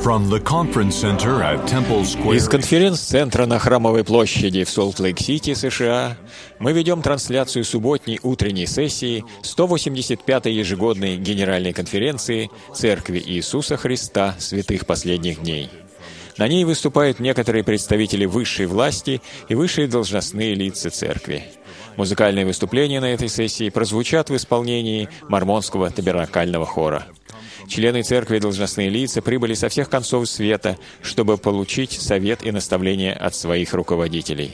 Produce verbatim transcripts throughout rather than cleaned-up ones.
Из конференц-центра на Храмовой площади в Солт-Лейк-Сити, США, мы ведем трансляцию субботней утренней сессии сто восемьдесят пятой ежегодной Генеральной конференции Церкви Иисуса Христа Святых Последних Дней. На ней выступают некоторые представители высшей власти и высшие должностные лица Церкви. Музыкальные выступления на этой сессии прозвучат в исполнении Мормонского табернакального хора. Члены Церкви и должностные лица прибыли со всех концов света, чтобы получить совет и наставления от своих руководителей.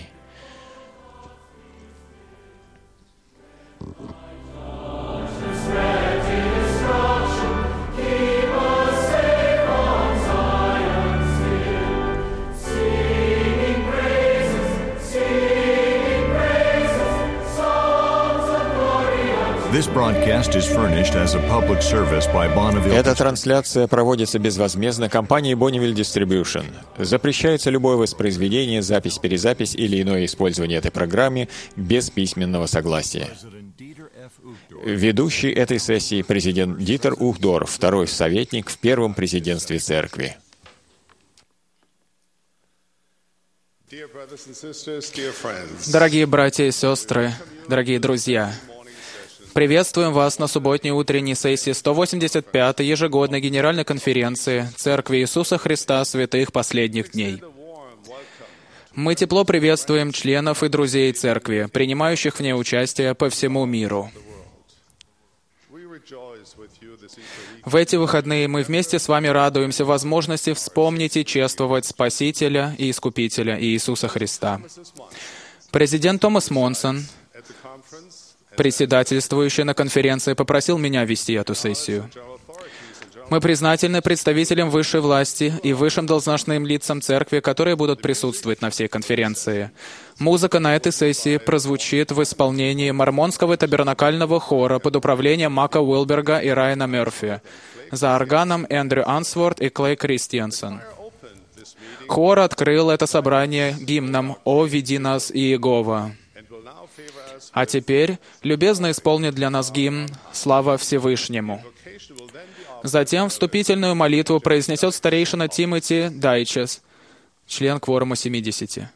Эта трансляция проводится безвозмездно компанией Bonneville Distribution. Запрещается любое воспроизведение, запись, перезапись или иное использование этой программы без письменного согласия. Ведущий этой сессии — президент Дитер Ухдорф, второй советник в первом президентстве Церкви. Дорогие братья и сестры, дорогие друзья, приветствуем вас на субботней утренней сессии сто восемьдесят пятой ежегодной Генеральной конференции Церкви Иисуса Христа Святых Последних Дней. Мы тепло приветствуем членов и друзей Церкви, принимающих в ней участие по всему миру. В эти выходные мы вместе с вами радуемся возможности вспомнить и чествовать Спасителя и Искупителя Иисуса Христа. Президент Томас Монсон, председательствующий на конференции, попросил меня вести эту сессию. Мы признательны представителям высшей власти и высшим должностным лицам Церкви, которые будут присутствовать на всей конференции. Музыка на этой сессии прозвучит в исполнении Мормонского табернакального хора под управлением Мака Уилберга и Райана Мерфи, за органом Эндрю Ансворт и Клей Кристиансон. Хор открыл это собрание гимном «О, веди нас, Иегова». А теперь любезно исполнит для нас гимн «Слава Всевышнему». Затем вступительную молитву произнесет старейшина Тимоти Дайчес, член кворума семидесяти.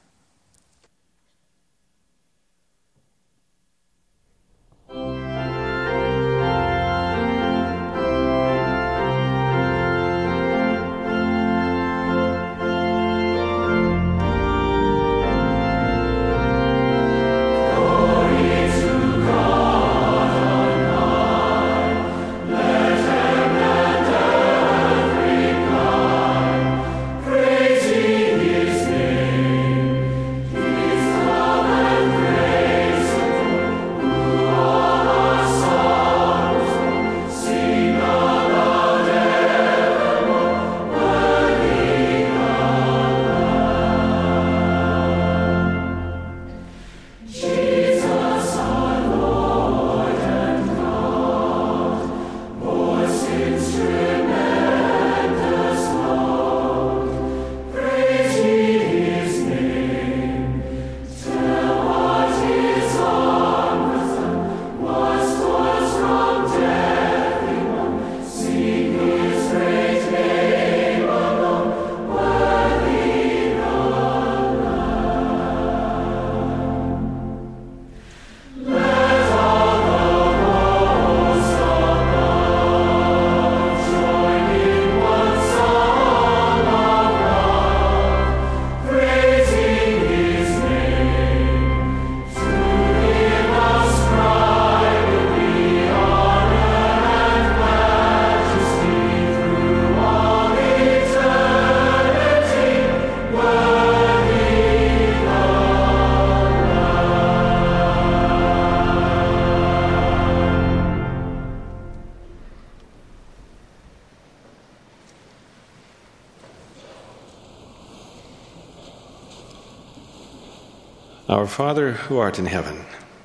Our Father, who art in heaven.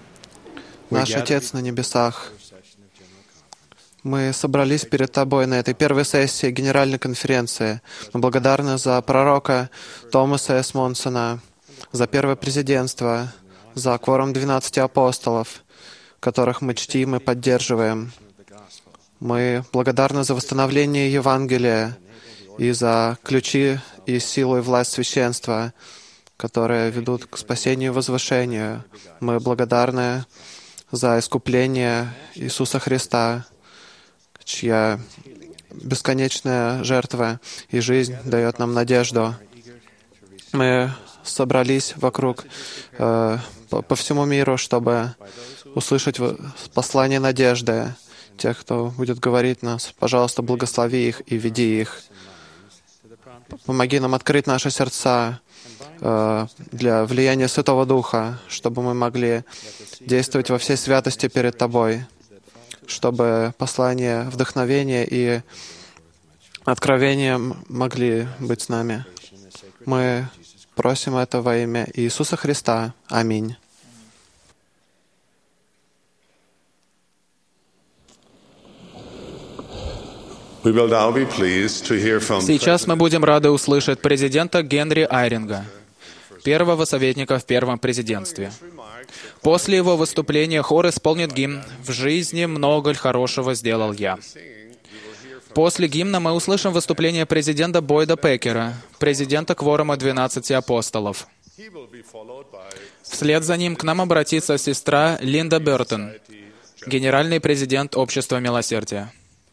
Наш Отец на небесах, мы собрались перед Тобой на этой первой сессии Генеральной конференции. Мы благодарны за пророка Томаса С. Монсона, за первое президентство, за кворум двенадцати апостолов, которых мы чтим и поддерживаем. Мы благодарны за восстановление Евангелия и за ключи и силу и власть священства, которые ведут к спасению и возвышению. Мы благодарны за искупление Иисуса Христа, чья бесконечная жертва и жизнь дает нам надежду. Мы собрались вокруг э, по, по всему миру, чтобы услышать послание надежды. Тех, кто будет говорить нас, пожалуйста, благослови их и веди их. Помоги нам открыть наши сердца э, для влияния Святого Духа, чтобы мы могли действовать во всей святости перед Тобой, чтобы послание вдохновения и откровения могли быть с нами. Мы просим это во имя Иисуса Христа. Аминь. Сейчас мы будем рады услышать президента Генри Айринга, первого советника в первом президентстве. После его выступления хор исполнит гимн «В жизни много хорошего сделал я». После гимна мы услышим выступление президента Бойда Пекера, президента Кворума двенадцати апостолов. Вслед за ним к нам обратится сестра Линда Бертон, генеральный президент Общества Милосердия.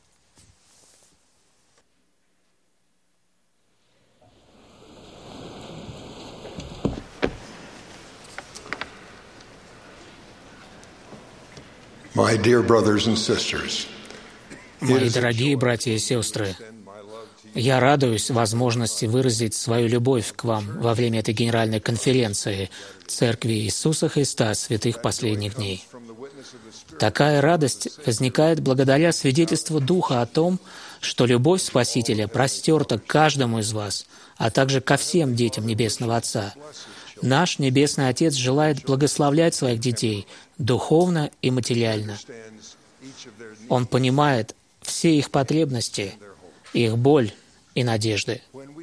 My dear brothers and sisters, Мои дорогие братья и сестры, я радуюсь возможности выразить свою любовь к вам во время этой генеральной конференции Церкви Иисуса Христа святых последних дней. Такая радость возникает благодаря свидетельству Духа о том, что любовь Спасителя простерта к каждому из вас, а также ко всем детям Небесного Отца. Наш Небесный Отец желает благословлять своих детей духовно и материально. Он понимает все их потребности, их боль и надежды.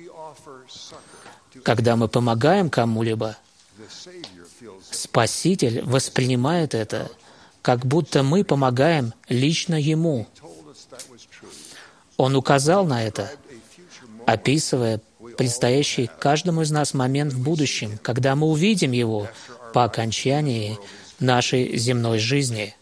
Когда мы помогаем кому-либо, Спаситель воспринимает это, как будто мы помогаем лично Ему. Он указал на это, описывая предстоящий каждому из нас момент в будущем, когда мы увидим Его по окончании нашей земной жизни.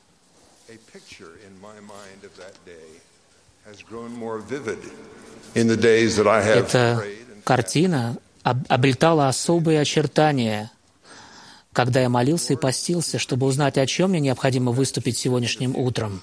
Эта картина обретала особые очертания, когда я молился и постился, чтобы узнать, о чем мне необходимо выступить сегодняшним утром.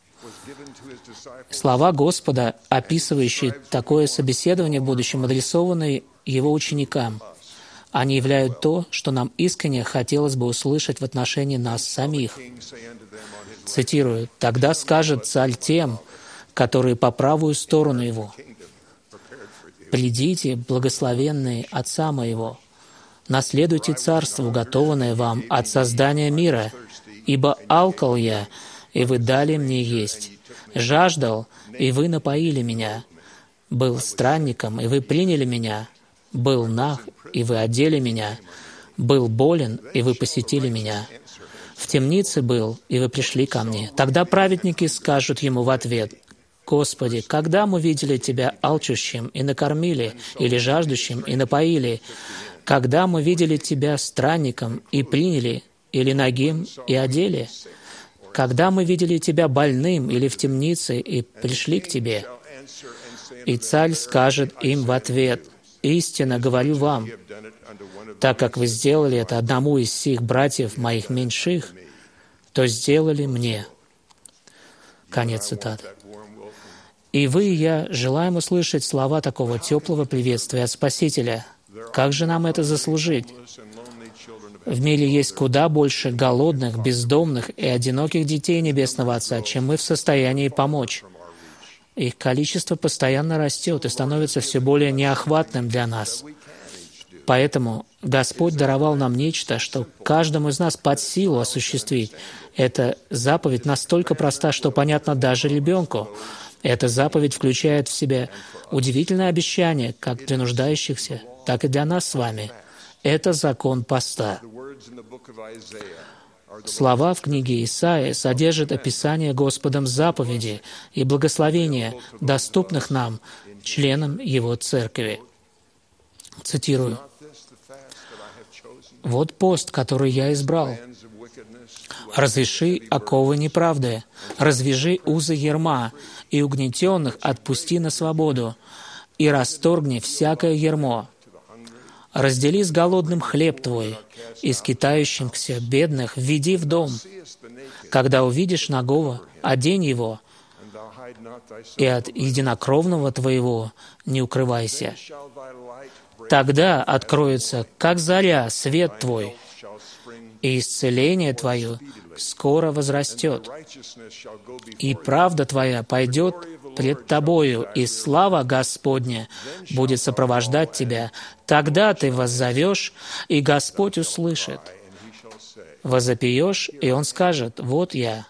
Слова Господа, описывающие такое собеседование в будущем, адресованы Его ученикам. Они являют то, что нам искренне хотелось бы услышать в отношении нас самих. Цитирую: «Тогда скажет царь тем, которые по правую сторону его: придите, благословенные Отца моего, наследуйте царство, уготованное вам от создания мира, ибо алкал я, и вы дали мне есть, жаждал, и вы напоили меня, был странником, и вы приняли меня, был наг, и вы одели меня, был болен, и вы посетили меня, в темнице был, и вы пришли ко мне». Тогда праведники скажут ему в ответ: «Господи, когда мы видели Тебя алчущим и накормили, или жаждущим и напоили? Когда мы видели Тебя странником и приняли, или нагим и одели? Когда мы видели Тебя больным или в темнице и пришли к Тебе?» И царь скажет им в ответ: «Истинно говорю вам, так как вы сделали это одному из сих братьев моих меньших, то сделали мне». Конец цитаты. И вы и я желаем услышать слова такого теплого приветствия от Спасителя. Как же нам это заслужить? В мире есть куда больше голодных, бездомных и одиноких детей Небесного Отца, чем мы в состоянии помочь. Их количество постоянно растет и становится все более неохватным для нас. Поэтому Господь даровал нам нечто, что каждому из нас под силу осуществить. Эта заповедь настолько проста, что понятна даже ребенку. Эта заповедь включает в себя удивительное обещание как для нуждающихся, так и для нас с вами. Это закон поста. Слова в книге Исаии содержат описание Господом заповедей и благословения, доступных нам, членам Его Церкви. Цитирую. «Вот пост, который я избрал. Разреши оковы неправды, развяжи узы ярма, и угнетенных отпусти на свободу, и расторгни всякое ярмо. Раздели с голодным хлеб твой, и скитающимся бедных введи в дом. Когда увидишь нагого, одень его, и от единокровного твоего не укрывайся. Тогда откроется, как заря, свет твой, и исцеление твое скоро возрастет, и правда твоя пойдет пред тобою, и слава Господня будет сопровождать тебя. Тогда ты воззовешь, и Господь услышит. Возопьешь, и Он скажет: вот я».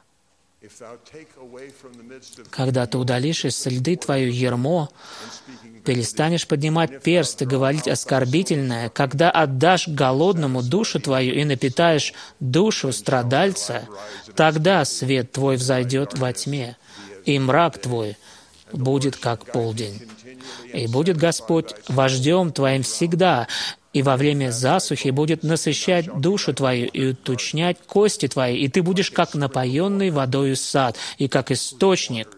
Когда ты удалишь из среды твою ярмо, перестанешь поднимать перст и говорить оскорбительное, когда отдашь голодному душу твою и напитаешь душу страдальца, тогда свет твой взойдет во тьме, и мрак твой будет как полдень. И будет Господь вождем твоим всегда, и во время засухи будет насыщать душу твою и уточнять кости твои, и ты будешь как напоенный водою сад, и как источник,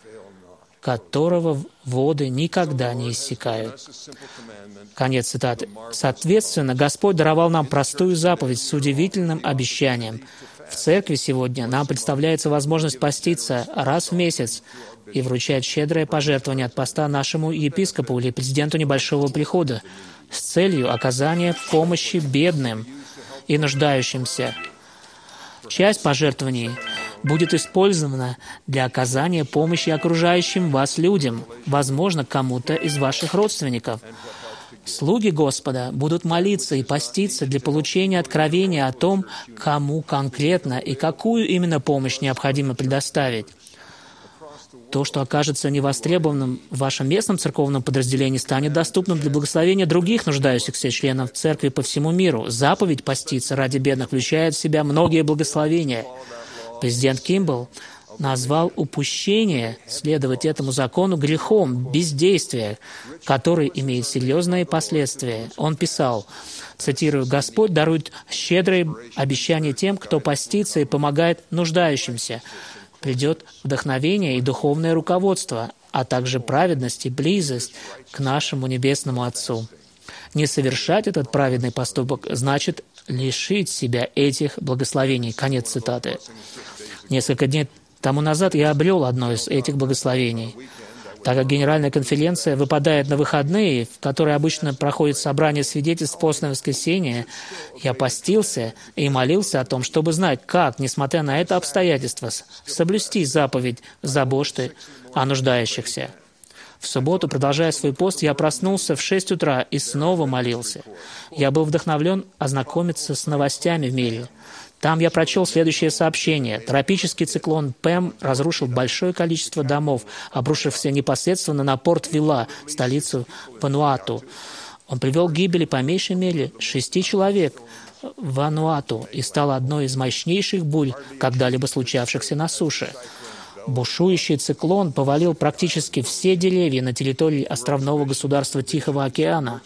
которого воды никогда не иссякают». Конец цитаты. Соответственно, Господь даровал нам простую заповедь с удивительным обещанием. В церкви сегодня нам представляется возможность поститься раз в месяц и вручать щедрое пожертвование от поста нашему епископу или президенту небольшого прихода с целью оказания помощи бедным и нуждающимся. Часть пожертвований будет использована для оказания помощи окружающим вас людям, возможно, кому-то из ваших родственников. Слуги Господа будут молиться и поститься для получения откровения о том, кому конкретно и какую именно помощь необходимо предоставить. То, что окажется невостребованным в вашем местном церковном подразделении, станет доступным для благословения других нуждающихся членов церкви по всему миру. Заповедь поститься ради бедных включает в себя многие благословения. Президент Кимбл назвал упущение следовать этому закону грехом бездействия, который имеет серьезные последствия. Он писал, цитирую: «Господь дарует щедрые обещания тем, кто постится и помогает нуждающимся. Придет вдохновение и духовное руководство, а также праведность и близость к нашему Небесному Отцу. Не совершать этот праведный поступок значит лишить себя этих благословений». Конец цитаты. Несколько дней тому назад я обрел одно из этих благословений. Так как Генеральная конференция выпадает на выходные, в которые обычно проходит собрание свидетельств постное воскресенье, я постился и молился о том, чтобы знать, как, несмотря на это обстоятельство, соблюсти заповедь заботы о нуждающихся. В субботу, продолжая свой пост, я проснулся в шесть утра и снова молился. Я был вдохновлен ознакомиться с новостями в мире. Там я прочел следующее сообщение. Тропический циклон Пэм разрушил большое количество домов, обрушившихся непосредственно на порт Вила, столицу Вануату. Он привел к гибели по меньшей мере шести человек в Вануату и стал одной из мощнейших бурь, когда-либо случавшихся на суше. Бушующий циклон повалил практически все деревья на территории островного государства Тихого океана.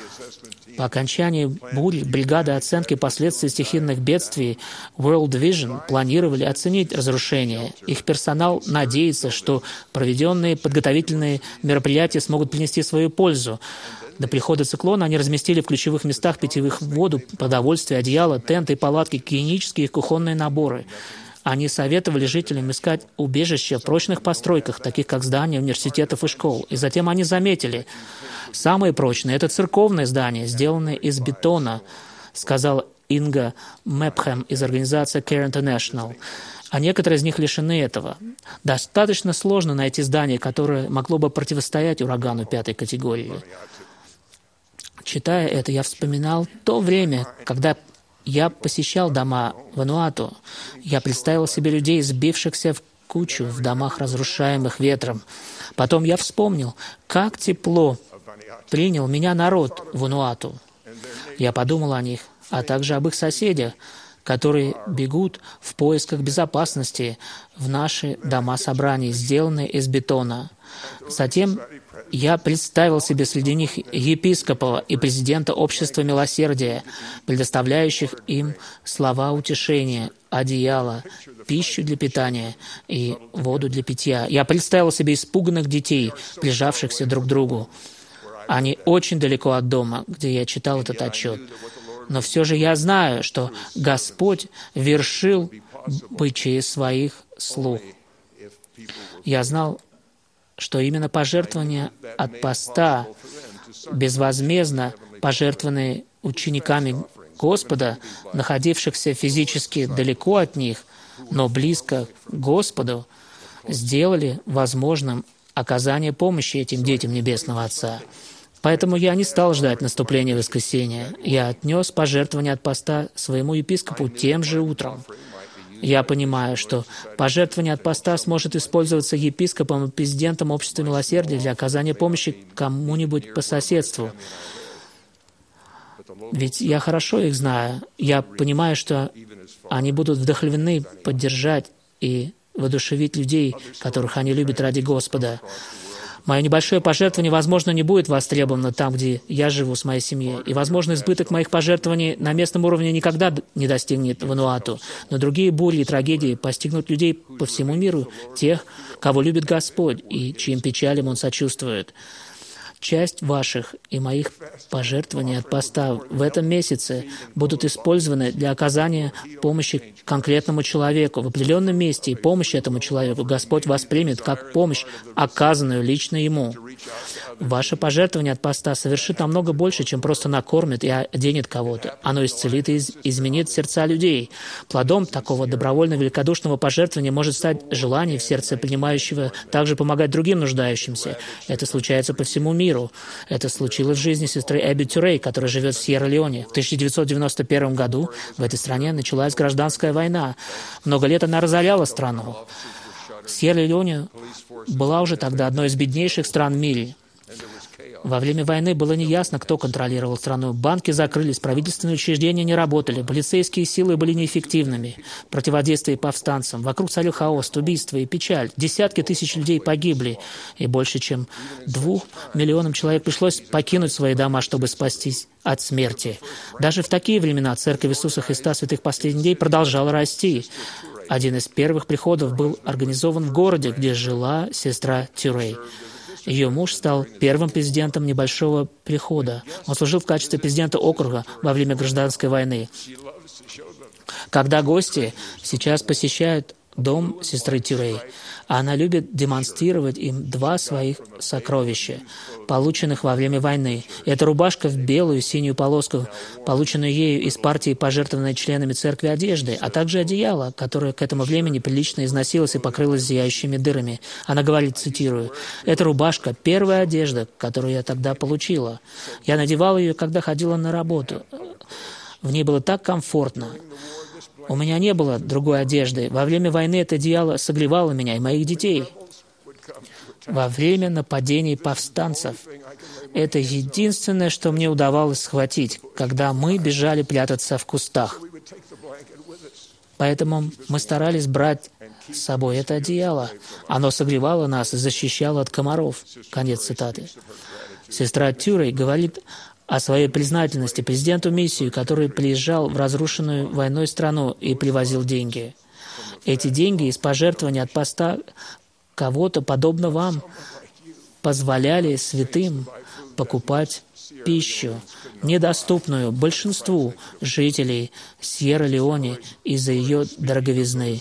По окончании бури бригады оценки последствий стихийных бедствий World Vision планировали оценить разрушения. Их персонал надеется, что проведенные подготовительные мероприятия смогут принести свою пользу. До прихода циклона они разместили в ключевых местах питьевых воду, продовольствие, одеяло, тенты и палатки, гигиенические и кухонные наборы. Они советовали жителям искать убежища в прочных постройках, таких как здания университетов и школ. И затем они заметили, самые прочные — это церковные здания, сделанные из бетона, сказал Инга Мэпхэм из организации Care International. А некоторые из них лишены этого. Достаточно сложно найти здание, которое могло бы противостоять урагану пятой категории. Читая это, я вспоминал то время, когда я посещал дома в Вануату. Я представил себе людей, сбившихся в кучу в домах, разрушаемых ветром. Потом я вспомнил, как тепло принял меня народ в Вануату. Я подумал о них, а также об их соседях, которые бегут в поисках безопасности в наши дома собраний, сделанные из бетона. Затем я представил себе среди них епископа и президента Общества Милосердия, предоставляющих им слова утешения, одеяло, пищу для питания и воду для питья. Я представил себе испуганных детей, прижавшихся друг к другу. Они очень далеко от дома, где я читал этот отчет. Но все же я знаю, что Господь вершил бы через своих слуг. Я знал, что именно пожертвования от поста, безвозмездно пожертвованные учениками Господа, находившихся физически далеко от них, но близко к Господу, сделали возможным оказание помощи этим детям Небесного Отца. Поэтому я не стал ждать наступления воскресенья. Я отнес пожертвования от поста своему епископу тем же утром. Я понимаю, что пожертвование от поста сможет использоваться епископом и президентом Общества Милосердия для оказания помощи кому-нибудь по соседству. Ведь я хорошо их знаю. Я понимаю, что они будут вдохновлены поддержать и воодушевить людей, которых они любят ради Господа. Мое небольшое пожертвование, возможно, не будет востребовано там, где я живу с моей семьей. И, возможно, избыток моих пожертвований на местном уровне никогда не достигнет Вануату. Но другие бури и трагедии постигнут людей по всему миру, тех, кого любит Господь и чьим печалям Он сочувствует. Часть ваших и моих пожертвований от поста в этом месяце будут использованы для оказания помощи конкретному человеку в определенном месте, и помощь этому человеку Господь воспримет как помощь, оказанную лично ему. Ваше пожертвование от поста совершит намного больше, чем просто накормит и оденет кого-то. Оно исцелит и изменит сердца людей. Плодом такого добровольно великодушного пожертвования может стать желание в сердце принимающего также помогать другим нуждающимся. Это случается по всему миру. Это случилось в жизни сестры Эбби Тюрей, которая живет в Сьерра-Леоне. В тысяча девятьсот девяносто первом году в этой стране началась гражданская война. Много лет она разоряла страну. Сьерра-Леоне была уже тогда одной из беднейших стран в мире. Во время войны было неясно, кто контролировал страну. Банки закрылись, правительственные учреждения не работали, полицейские силы были неэффективными. Противодействие повстанцам. Вокруг царил хаос, убийства и печаль. Десятки тысяч людей погибли, и больше чем двух миллионам человек пришлось покинуть свои дома, чтобы спастись от смерти. Даже в такие времена Церковь Иисуса Христа Святых Последних Дней продолжала расти. Один из первых приходов был организован в городе, где жила сестра Тюрей. Ее муж стал первым президентом небольшого прихода. Он служил в качестве президента округа во время гражданской войны. Когда гости сейчас посещают дом сестры Тюрей, она любит демонстрировать им два своих сокровища, полученных во время войны. Это рубашка в белую синюю полоску, полученную ею из партии, пожертвованной членами церкви одежды, а также одеяло, которое к этому времени прилично износилось и покрылось зияющими дырами. Она говорит, цитирую, «Эта рубашка — первая одежда, которую я тогда получила. Я надевала ее, когда ходила на работу. В ней было так комфортно. У меня не было другой одежды. Во время войны это одеяло согревало меня и моих детей. Во время нападений повстанцев это единственное, что мне удавалось схватить, когда мы бежали прятаться в кустах. Поэтому мы старались брать с собой это одеяло. Оно согревало нас и защищало от комаров». Конец цитаты. Сестра Тюрей говорит о своей признательности президенту миссии, который приезжал в разрушенную войной страну и привозил деньги. Эти деньги из пожертвования от поста кого-то, подобно вам, позволяли святым покупать пищу, недоступную большинству жителей Сьерра-Леоне из-за ее дороговизны.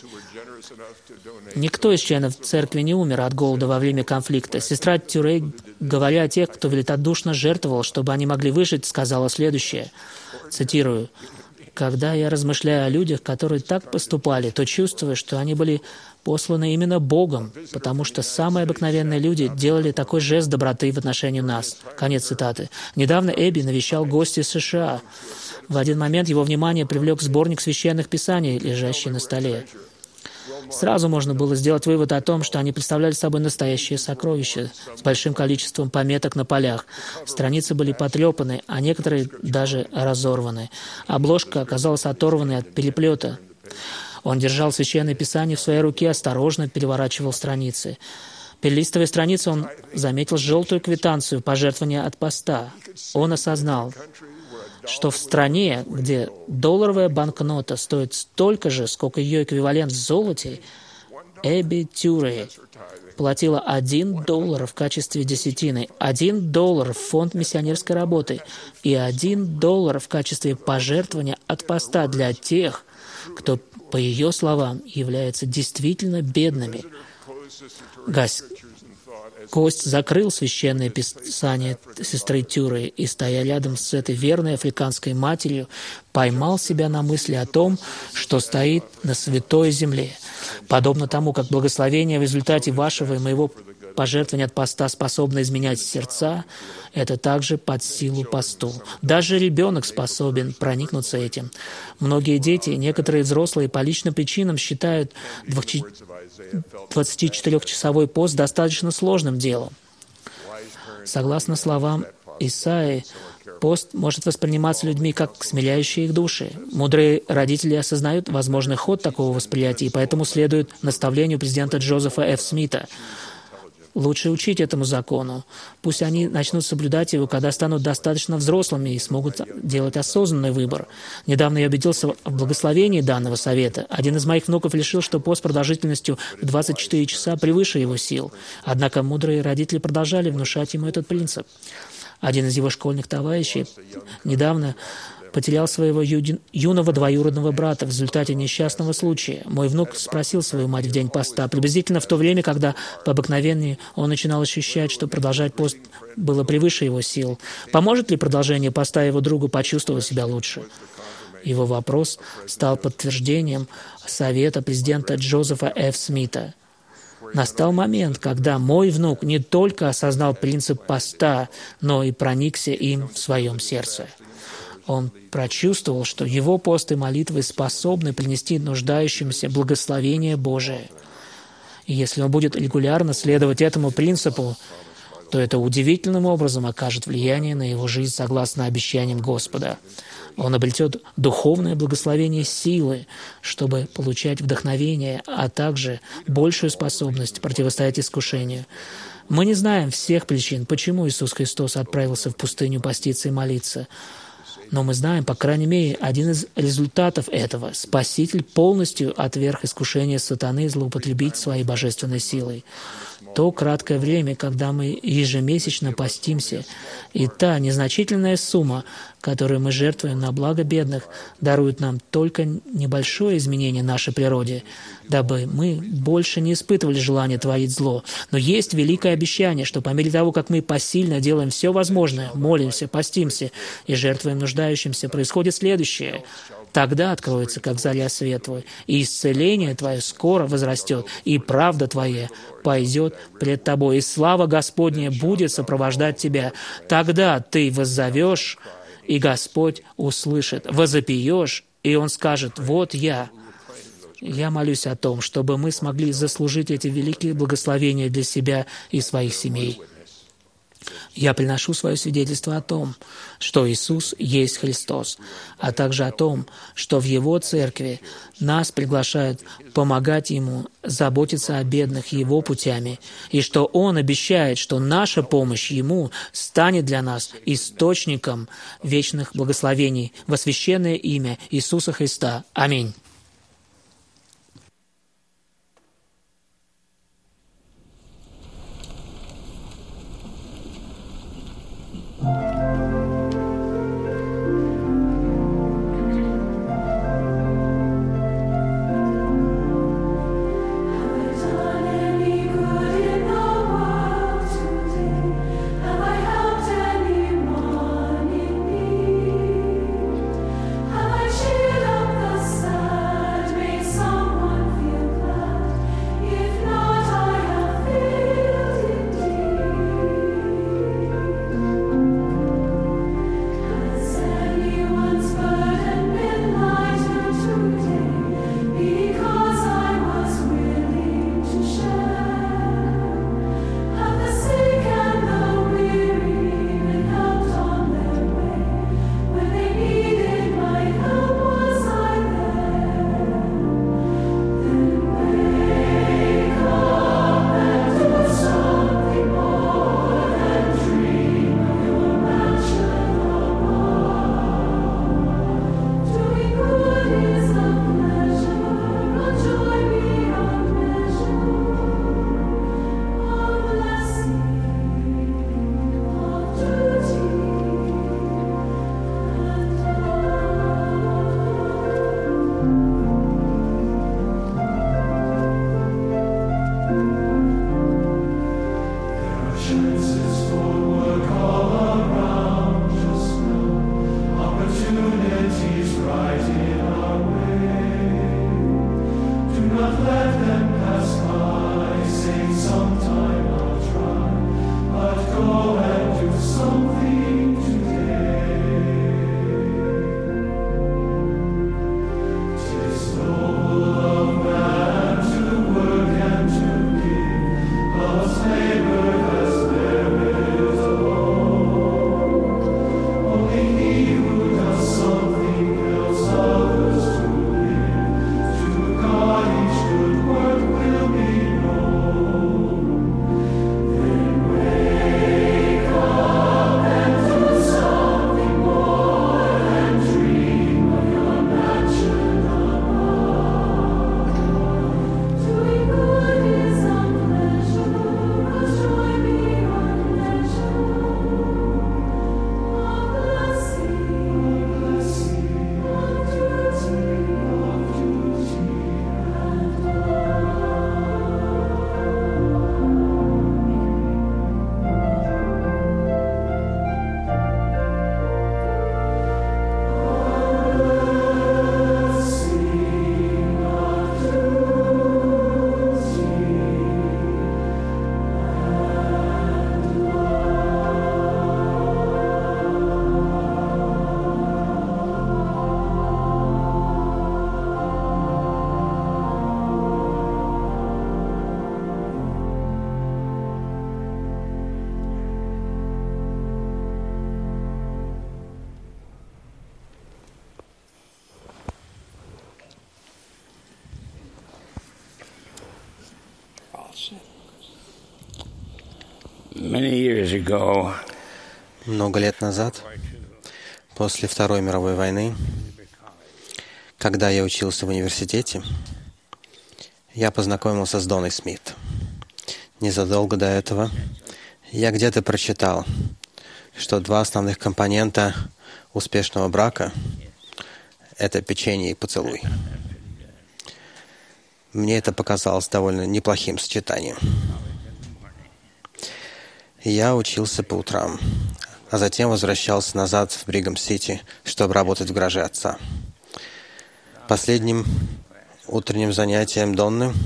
Никто из членов церкви не умер от голода во время конфликта. Сестра Тюрей, говоря о тех, кто великодушно жертвовал, чтобы они могли выжить, сказала следующее, цитирую, «Когда я размышляю о людях, которые так поступали, то чувствую, что они были посланы именно Богом, потому что самые обыкновенные люди делали такой жест доброты в отношении нас». Конец цитаты. Недавно Эбби навещал гостя из США. В один момент его внимание привлек сборник священных писаний, лежащий на столе. Сразу можно было сделать вывод о том, что они представляли собой настоящие сокровища с большим количеством пометок на полях. Страницы были потрепаны, а некоторые даже разорваны. Обложка оказалась оторванной от переплета. Он держал Священное Писание в своей руке, осторожно переворачивал страницы. Перелистывая страницу, он заметил желтую квитанцию пожертвования от поста. Он осознал, что в стране, где долларовая банкнота стоит столько же, сколько ее эквивалент в золоте, Эбби Тюрей платила один доллар в качестве десятины, один доллар в фонд миссионерской работы и один доллар в качестве пожертвования от поста для тех, кто, по ее словам, является действительно бедными. Гость закрыл Священное Писание сестры Тюрей и, стоя рядом с этой верной африканской матерью, поймал себя на мысли о том, что стоит на святой земле. Подобно тому, как благословение в результате вашего и моего пожертвования от поста способно изменять сердца, это также под силу посту. Даже ребенок способен проникнуться этим. Многие дети, некоторые взрослые по личным причинам считают двадцатичетырёхчасовой пост достаточно сложным делом. Согласно словам Исаии, пост может восприниматься людьми как смиряющие их души. Мудрые родители осознают возможный ход такого восприятия, и поэтому следуют наставлению президента Джозефа Ф. Смита. Лучше учить этому закону. Пусть они начнут соблюдать его, когда станут достаточно взрослыми и смогут делать осознанный выбор. Недавно я убедился в благословении данного совета. Один из моих внуков решил, что пост продолжительностью в двадцать четыре часа превыше его сил. Однако мудрые родители продолжали внушать ему этот принцип. Один из его школьных товарищей недавно потерял своего ю- юного двоюродного брата в результате несчастного случая. Мой внук спросил свою мать в день поста, приблизительно в то время, когда по обыкновению он начинал ощущать, что продолжать пост было превыше его сил. Поможет ли продолжение поста его другу почувствовать себя лучше? Его вопрос стал подтверждением совета президента Джозефа Ф. Смита. Настал момент, когда мой внук не только осознал принцип поста, но и проникся им в своем сердце. Он прочувствовал, что его пост и молитвы способны принести нуждающимся благословение Божие. И если он будет регулярно следовать этому принципу, то это удивительным образом окажет влияние на его жизнь согласно обещаниям Господа. Он обретет духовное благословение силы, чтобы получать вдохновение, а также большую способность противостоять искушению. Мы не знаем всех причин, почему Иисус Христос отправился в пустыню поститься и молиться. Но мы знаем, по крайней мере, один из результатов этого. Спаситель полностью отверг искушение сатаны злоупотребить своей божественной силой. То краткое время, когда мы ежемесячно постимся, и та незначительная сумма, которую мы жертвуем на благо бедных, дарует нам только небольшое изменение нашей природе, дабы мы больше не испытывали желания творить зло. Но есть великое обещание, что по мере того, как мы посильно делаем все возможное, молимся, постимся и жертвуем нуждающимся, происходит следующее. Тогда откроется, как заря, свет твой, и исцеление твое скоро возрастет, и правда твоя пойдет пред тобой, и слава Господня будет сопровождать тебя. Тогда ты воззовешь, и Господь услышит. Возопьешь, и Он скажет: «Вот я». Я молюсь о том, чтобы мы смогли заслужить эти великие благословения для себя и своих семей. Я приношу свое свидетельство о том, что Иисус есть Христос, а также о том, что в Его Церкви нас приглашают помогать Ему заботиться о бедных Его путями, и что Он обещает, что наша помощь Ему станет для нас источником вечных благословений во священное имя Иисуса Христа. Аминь. Have I cheered up the sun? Много лет назад, после Второй мировой войны, когда я учился в университете, я познакомился с Донной Смит. Незадолго до этого я где-то прочитал, что два основных компонента успешного брака — это печенье и поцелуй. Мне это показалось довольно неплохим сочетанием. Я учился по утрам, а затем возвращался назад в Бригам-Сити, чтобы работать в гараже отца. Последним утренним занятием Донны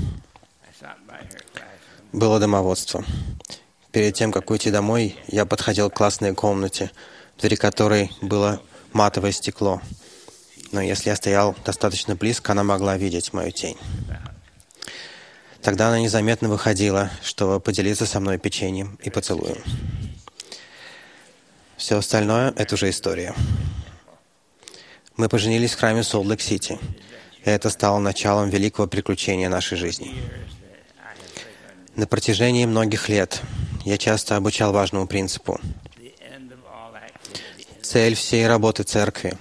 было домоводство. Перед тем, как уйти домой, я подходил к классной комнате, в двери которой было матовое стекло. Но если я стоял достаточно близко, она могла видеть мою тень. Тогда она незаметно выходила, чтобы поделиться со мной печеньем и поцелуем. Все остальное — это уже история. Мы поженились в храме Солт-Лейк-Сити, и это стало началом великого приключения нашей жизни. На протяжении многих лет я часто обучал важному принципу. Цель всей работы церкви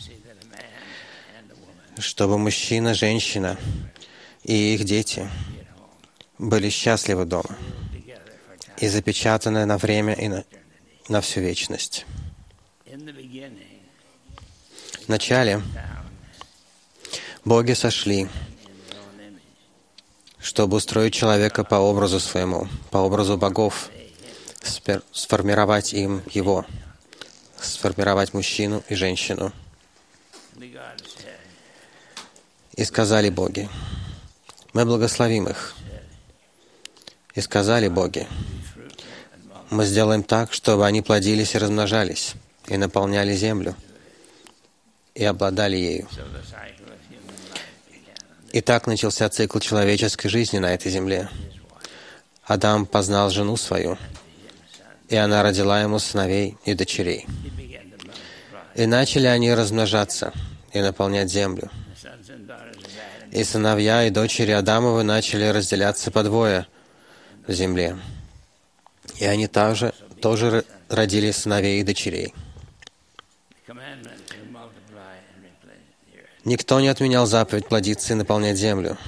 — чтобы мужчина, женщина и их дети были счастливы дома и запечатаны на время и на, на всю вечность. В начале боги сошли, чтобы устроить человека по образу своему, по образу богов, сформировать им его, сформировать мужчину и женщину. И сказали боги: мы благословим их. И сказали боги: мы сделаем так, чтобы они плодились и размножались, и наполняли землю, и обладали ею. И так начался цикл человеческой жизни на этой земле. Адам познал жену свою, и она родила ему сыновей и дочерей. И начали они размножаться и наполнять землю. И сыновья и дочери Адамовы начали разделяться по двое в земле. И они также тоже родили сыновей и дочерей. Никто не отменял заповедь плодиться и наполнять землю.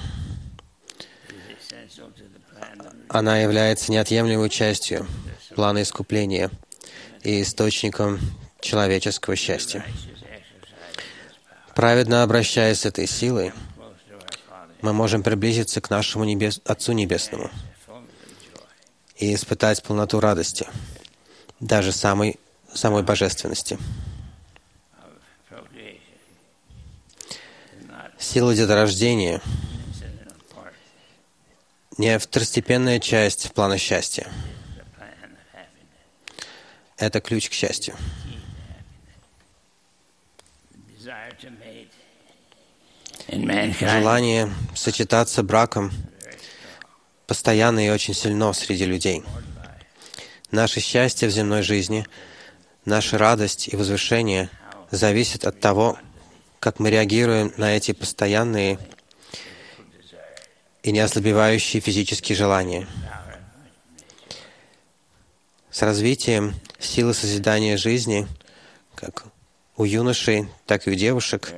Она является неотъемлемой частью плана искупления и источником человеческого счастья. Праведно обращаясь с этой силой, мы можем приблизиться к нашему небес... Отцу Небесному и испытать полноту радости, даже самой, самой божественности. Сила деторождения не второстепенная часть плана счастья. Это ключ к счастью. Желание сочетаться браком постоянно и очень сильно среди людей. Наше счастье в земной жизни, наша радость и возвышение зависят от того, как мы реагируем на эти постоянные и неослабевающие физические желания. С развитием силы созидания жизни, как у юношей, так и у девушек,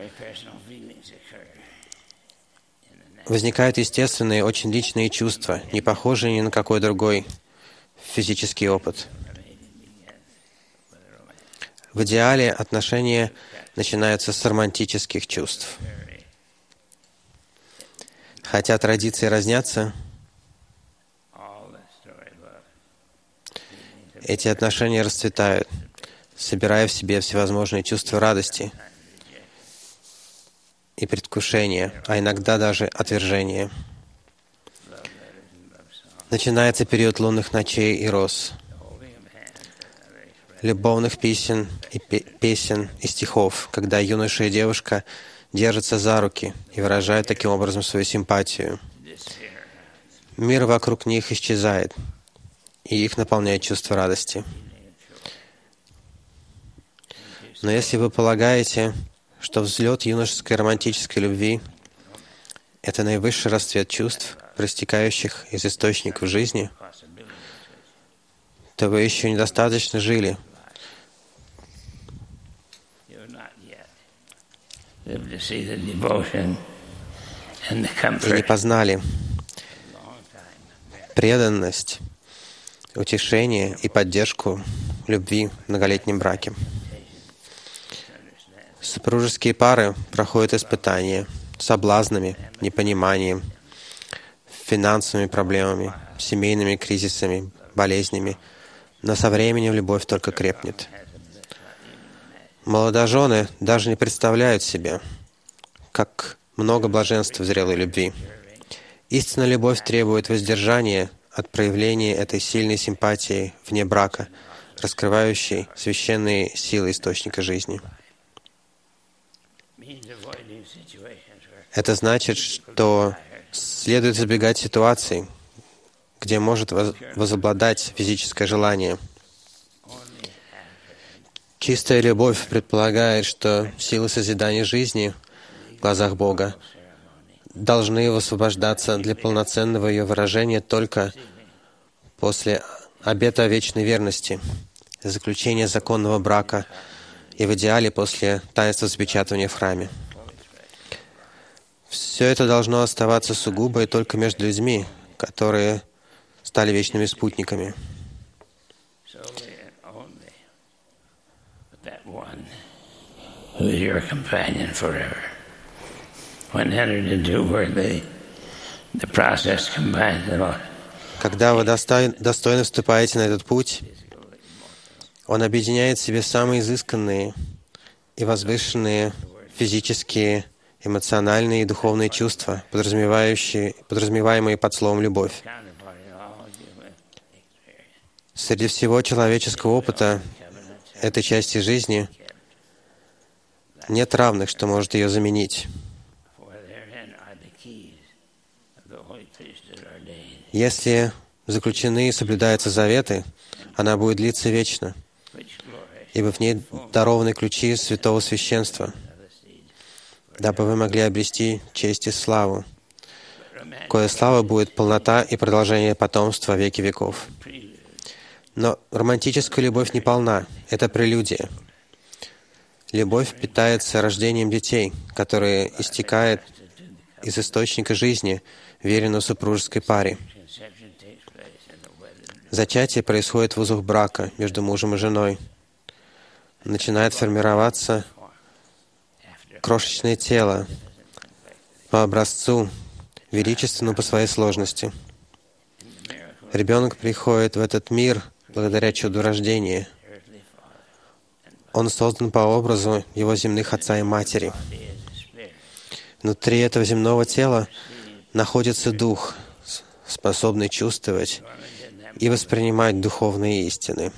возникают естественные, очень личные чувства, не похожие ни на какой другой физический опыт. В идеале отношения начинаются с романтических чувств. Хотя традиции разнятся, эти отношения расцветают, собирая в себе всевозможные чувства радости и предвкушения, а иногда даже отвержения. Начинается период лунных ночей и роз, любовных песен и песен и стихов, когда юноша и девушка держатся за руки и выражают таким образом свою симпатию. Мир вокруг них исчезает, и их наполняет чувство радости. Но если вы полагаете, что взлет юношеской романтической любви — это наивысший расцвет чувств, проистекающих из источников жизни, то вы еще недостаточно жили. И не познали преданность, утешение и поддержку любви в многолетнем браке. Супружеские пары проходят испытания соблазнами, непониманием, финансовыми проблемами, семейными кризисами, болезнями, но со временем любовь только крепнет. Молодожены даже не представляют себе, как много блаженства в зрелой любви. Истинная любовь требует воздержания от проявления этой сильной симпатии вне брака, раскрывающей священные силы источника жизни. Это значит, что следует избегать ситуаций, где может возобладать физическое желание. Чистая любовь предполагает, что силы созидания жизни в глазах Бога должны высвобождаться для полноценного ее выражения только после обета вечной верности, заключения законного брака и в идеале после таинства запечатывания в храме. Все это должно оставаться сугубо и только между людьми, которые стали вечными спутниками. Когда вы достойно вступаете на этот путь, он объединяет в себе самые изысканные и возвышенные физические, эмоциональные и духовные чувства, подразумевающие, подразумеваемые под словом «любовь». Среди всего человеческого опыта этой части жизни нет равных, что может ее заменить. Если заключены и соблюдаются заветы, она будет длиться вечно, ибо в ней дарованы ключи святого священства, дабы вы могли обрести честь и славу, кое слава будет полнота и продолжение потомства веки веков. Но романтическая любовь не полна, это прелюдия. Любовь питается рождением детей, которое истекает из источника жизни, веренного супружеской паре. Зачатие происходит в узах брака между мужем и женой. Начинает формироваться крошечное тело по образцу, величественному по своей сложности. Ребенок приходит в этот мир благодаря чуду рождения. Он создан по образу его земных отца и матери. Внутри этого земного тела находится дух, способный чувствовать и воспринимать духовные истины.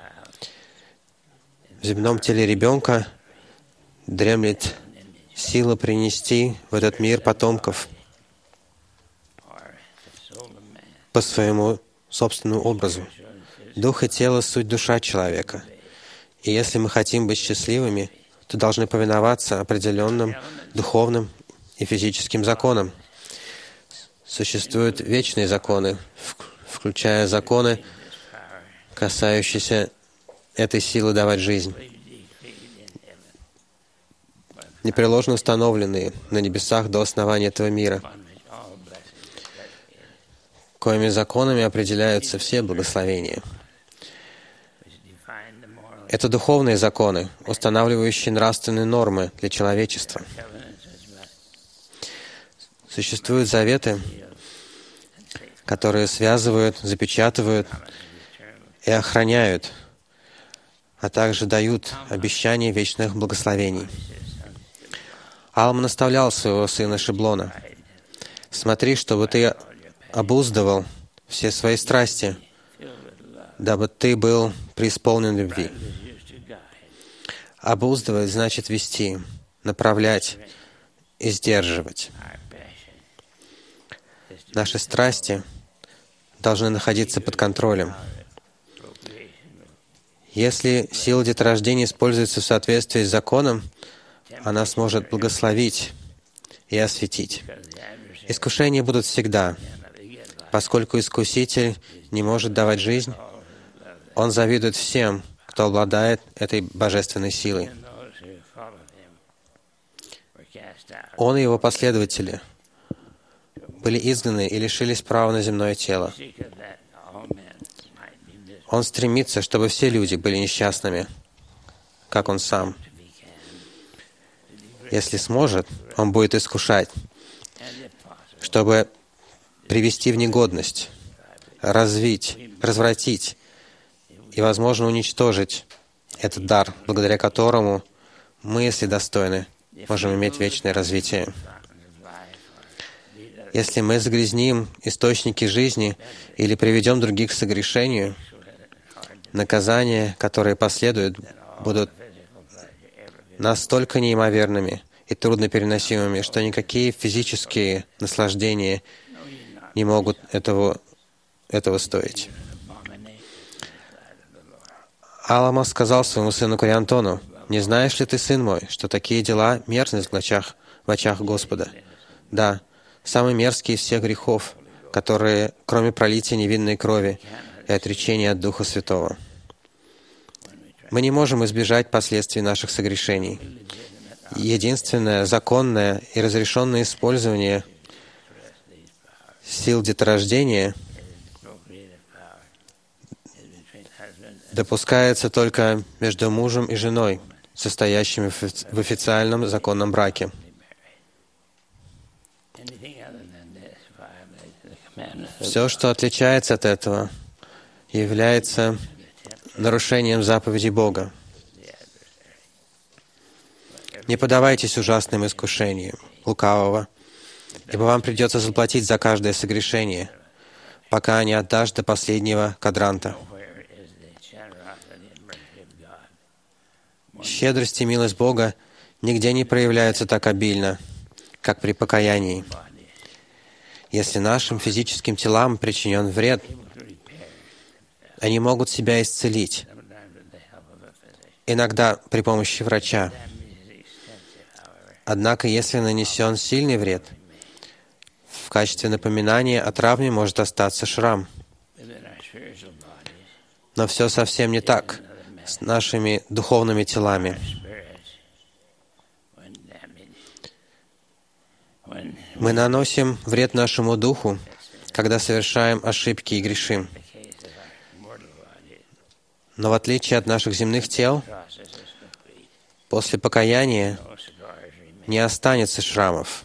В земном теле ребенка дремлет сила принести в этот мир потомков по своему собственному образу. Дух и тело — суть душа человека. И если мы хотим быть счастливыми, то должны повиноваться определенным духовным и физическим законам. Существуют вечные законы, включая законы, касающиеся этой силы давать жизнь, непреложно установленные на небесах до основания этого мира, коими законами определяются все благословения. Это духовные законы, устанавливающие нравственные нормы для человечества. Существуют заветы, которые связывают, запечатывают и охраняют, а также дают обещания вечных благословений. Алма наставлял своего сына Шиблона: «Смотри, чтобы ты обуздывал все свои страсти, дабы ты был преисполнен любви». Обуздывать значит вести, направлять и сдерживать. Наши страсти должны находиться под контролем. Если сила деторождения используется в соответствии с законом, она сможет благословить и осветить. Искушения будут всегда, Поскольку Искуситель не может давать жизнь, Он завидует всем, кто обладает этой божественной силой. Он и его последователи были изгнаны и лишились права на земное тело. Он стремится, чтобы все люди были несчастными, как Он сам. Если сможет, Он будет искушать, чтобы привести в негодность, развить, развратить и, возможно, уничтожить этот дар, благодаря которому мы, если достойны, можем иметь вечное развитие. Если мы загрязним источники жизни или приведем других к согрешению, наказания, которые последуют, будут настолько неимоверными и труднопереносимыми, что никакие физические наслаждения не могут этого, этого стоить. Аламос сказал своему сыну Кориантону: «Не знаешь ли ты, сын мой, что такие дела — мерзость в очах, в очах Господа? Да, самый мерзкий из всех грехов, которые, кроме пролития невинной крови и отречения от Духа Святого». Мы не можем избежать последствий наших согрешений. Единственное законное и разрешенное использование сил деторождения допускается только между мужем и женой, состоящими в официальном законном браке. Все, что отличается от этого, является нарушением заповедей Бога. Не поддавайтесь ужасным искушениям лукавого, ибо вам придется заплатить за каждое согрешение, пока не отдашь до последнего квадранта. Щедрость и милость Бога нигде не проявляются так обильно, как при покаянии. Если нашим физическим телам причинен вред, они могут себя исцелить, иногда при помощи врача. Однако, если нанесен сильный вред, в качестве напоминания о травме может остаться шрам. Но все совсем не так с нашими духовными телами. Мы наносим вред нашему духу, когда совершаем ошибки и грешим. Но в отличие от наших земных тел, после покаяния не останется шрамов.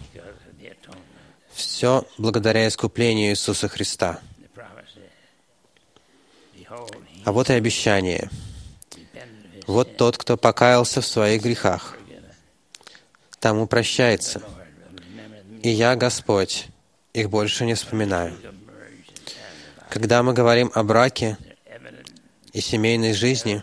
Все благодаря искуплению Иисуса Христа. А вот и обещание. Вот тот, кто покаялся в своих грехах, тому прощается. И я, Господь, их больше не вспоминаю. Когда мы говорим о браке и семейной жизни,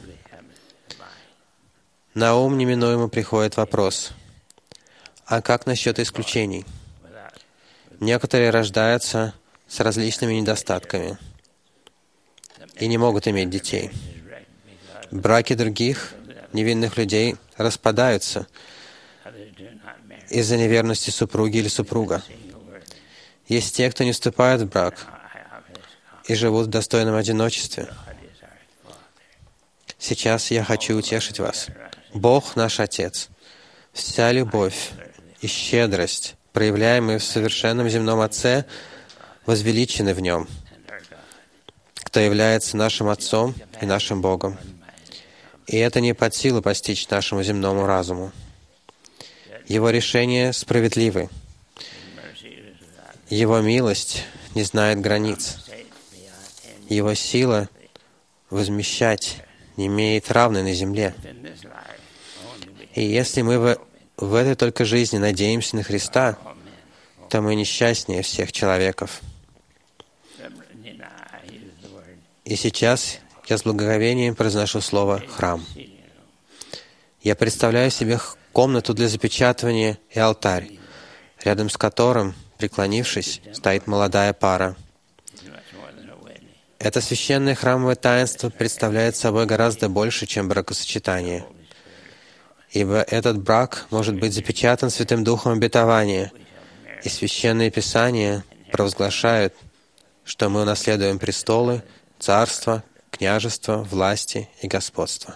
на ум неминуемо приходит вопрос: а как насчет исключений? Некоторые рождаются с различными недостатками и не могут иметь детей. Браки других невинных людей распадаются из-за неверности супруги или супруга. Есть те, кто не вступает в брак и живут в достойном одиночестве. Сейчас я хочу утешить вас. Бог наш Отец, вся любовь и щедрость, проявляемые в совершенном земном Отце, возвеличены в Нем, кто является нашим Отцом и нашим Богом. И это не под силу постичь нашему земному разуму. Его решения справедливы. Его милость не знает границ. Его сила возмещать не имеет равной на земле. И если мы в, в этой только жизни надеемся на Христа, то мы несчастнее всех человеков. И сейчас я с благоговением произношу слово «храм». Я представляю себе комнату для запечатывания и алтарь, рядом с которым, преклонившись, стоит молодая пара. Это священное храмовое таинство представляет собой гораздо больше, чем бракосочетание, ибо этот брак может быть запечатан Святым Духом обетования, и Священные Писания провозглашают, что мы унаследуем престолы, царства, княжества, власти и господства.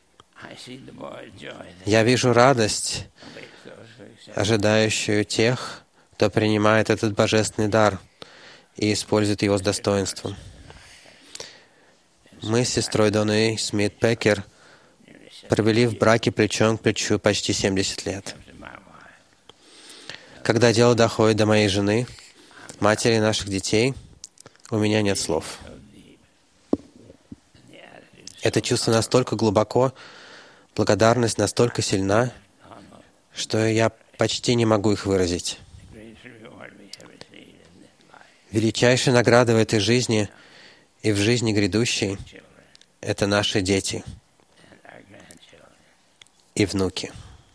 Я вижу радость, ожидающую тех, кто принимает этот божественный дар и использует его с достоинством. Мы с сестрой Донной Смит Пекер провели в браке плечом к плечу почти семьдесят лет. Когда дело доходит до моей жены, матери наших детей, у меня нет слов. Это чувство настолько глубоко, благодарность настолько сильна, что я почти не могу их выразить. Величайшая награда в этой жизни и в жизни грядущей — это наши дети и внуки.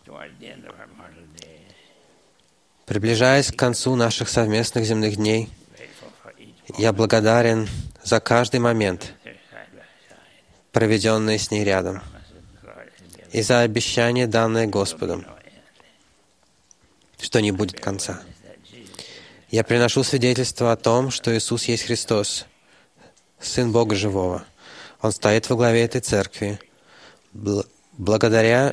Приближаясь к концу наших совместных земных дней, я благодарен за каждый момент, проведенный с ней рядом, и за обещание, данное Господом, что не будет конца. Я приношу свидетельство о том, что Иисус есть Христос, Сын Бога Живого. Он стоит во главе этой церкви. Бл- благодаря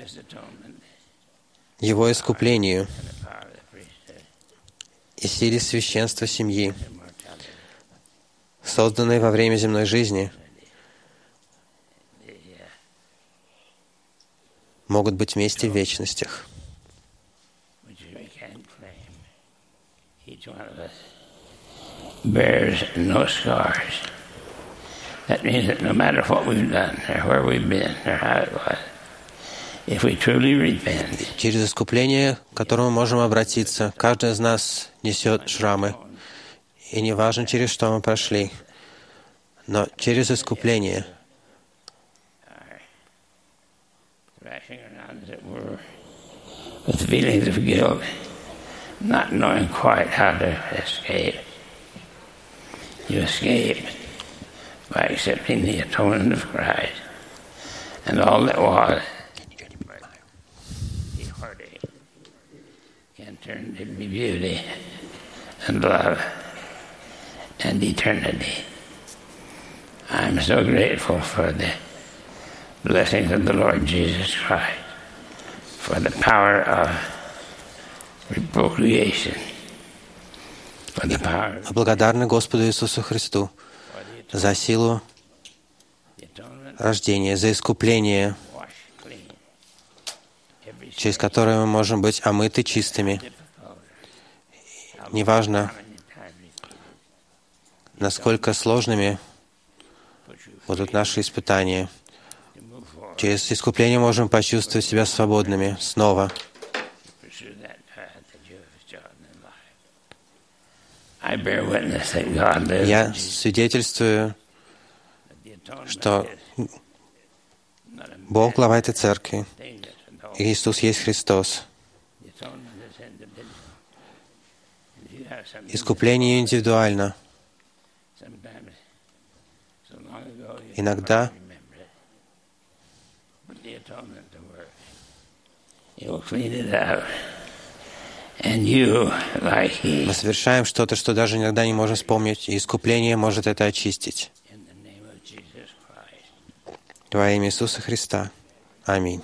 Его искуплению и силе священства семьи, созданной во время земной жизни, могут быть вместе в вечностях. Bears no scars. That means that no matter what we've done, or where we've been, or how it was, if we truly repent, через искупление, к которому можем обратиться, каждый из нас несет шрамы. И не важно, через что мы прошли, но через искупление, thrashing around, as it were, with feelings of guilt, not knowing quite how to escape. You escape by accepting the atonement of Christ and all that was. The heartache can turn to beauty and love and eternity. I'm so grateful for the blessings of the Lord Jesus Christ, for the power of procreation, for the power of благодарны Господу Иисусу Христу за силу рождения, за искупление, через которое мы можем быть омыты чистыми. Неважно, насколько сложными будут наши испытания. Через искупление можем почувствовать себя свободными снова. Я свидетельствую, что Бог — глава этой церкви, и Иисус есть Христос. Искупление индивидуально. Иногда мы совершаем что-то, что даже иногда не можем вспомнить, и искупление может это очистить. Во имя Иисуса Христа. Аминь.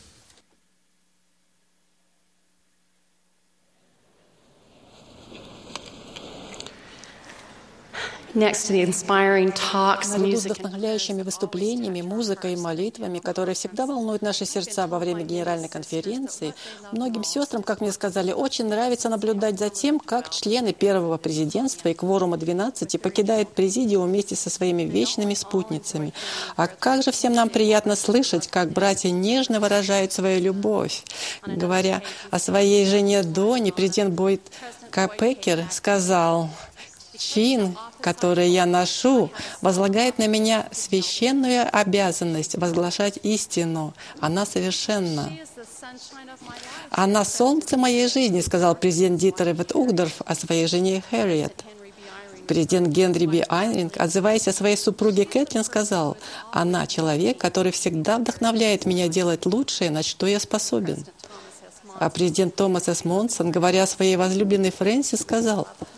Next to the inspiring talks, Наряду с music, вдохновляющими выступлениями, музыкой и молитвами, которые всегда волнуют наши сердца во время Генеральной конференции, многим сестрам, как мне сказали, очень нравится наблюдать за тем, как члены первого президентства и кворума двенадцати покидают президиум вместе со своими вечными спутницами. А как же всем нам приятно слышать, как братья нежно выражают свою любовь. Говоря о своей жене Доне, президент Бойд К. Пекер сказал: «Чин, который я ношу, возлагает на меня священную обязанность возглашать истину. Она совершенна. Она солнце моей жизни», сказал президент Дитер Эвет Ухдорф о своей жене Хэрриет. Президент Генри Би Айнринг, отзываясь о своей супруге Кэтлин, сказал: «Она человек, который всегда вдохновляет меня делать лучшее, на что я способен». А президент Томас С. Монсон, говоря о своей возлюбленной Фрэнсис, сказал: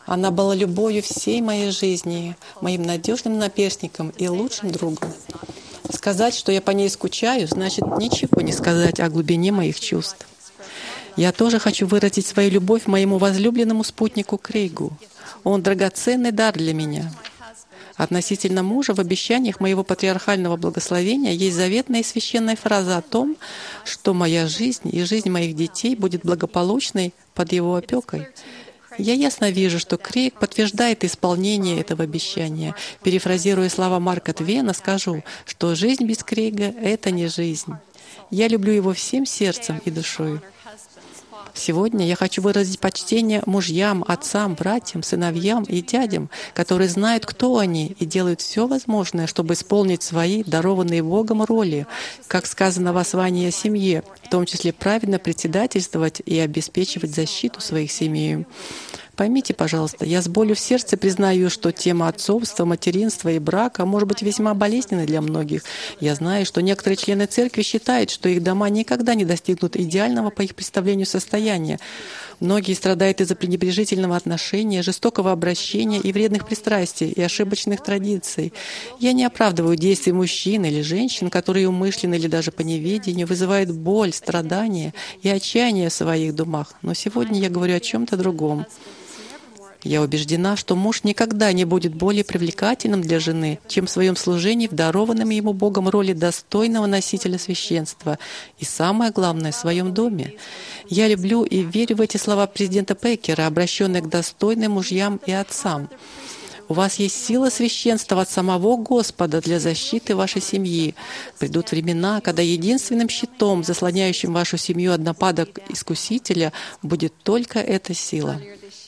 Она была любовью всей моей жизни, моим надежным наперстником и лучшим другом. Сказать, что я по ней скучаю, значит ничего не сказать о глубине моих чувств. Я тоже хочу выразить свою любовь моему возлюбленному спутнику Крейгу. Он драгоценный дар для меня. Относительно мужа в обещаниях моего патриархального благословения есть заветная и священная фраза о том, что моя жизнь и жизнь моих детей будет благополучной под его опекой. Я ясно вижу, что Крейг подтверждает исполнение этого обещания. Перефразируя слова Марка Твена, скажу, что жизнь без Крейга — это не жизнь. Я люблю его всем сердцем и душой. Сегодня я хочу выразить почтение мужьям, отцам, братьям, сыновьям и дядям, которые знают, кто они, и делают все возможное, чтобы исполнить свои дарованные Богом роли, как сказано в послании о семье, в том числе правильно председательствовать и обеспечивать защиту своих семей. Поймите, пожалуйста, я с болью в сердце признаю, что тема отцовства, материнства и брака может быть весьма болезненной для многих. Я знаю, что некоторые члены церкви считают, что их дома никогда не достигнут идеального по их представлению состояния. Многие страдают из-за пренебрежительного отношения, жестокого обращения и вредных пристрастий и ошибочных традиций. Я не оправдываю действий мужчин или женщин, которые умышленно или даже по неведению вызывают боль, страдания и отчаяние в своих домах. Но сегодня я говорю о чем-то другом. Я убеждена, что муж никогда не будет более привлекательным для жены, чем в своем служении в дарованном ему Богом роли достойного носителя священства и, самое главное, в своем доме. Я люблю и верю в эти слова президента Пекера, обращенные к достойным мужьям и отцам. У вас есть сила священства от самого Господа для защиты вашей семьи. Придут времена, когда единственным щитом, заслоняющим вашу семью от нападок искусителя, будет только эта сила.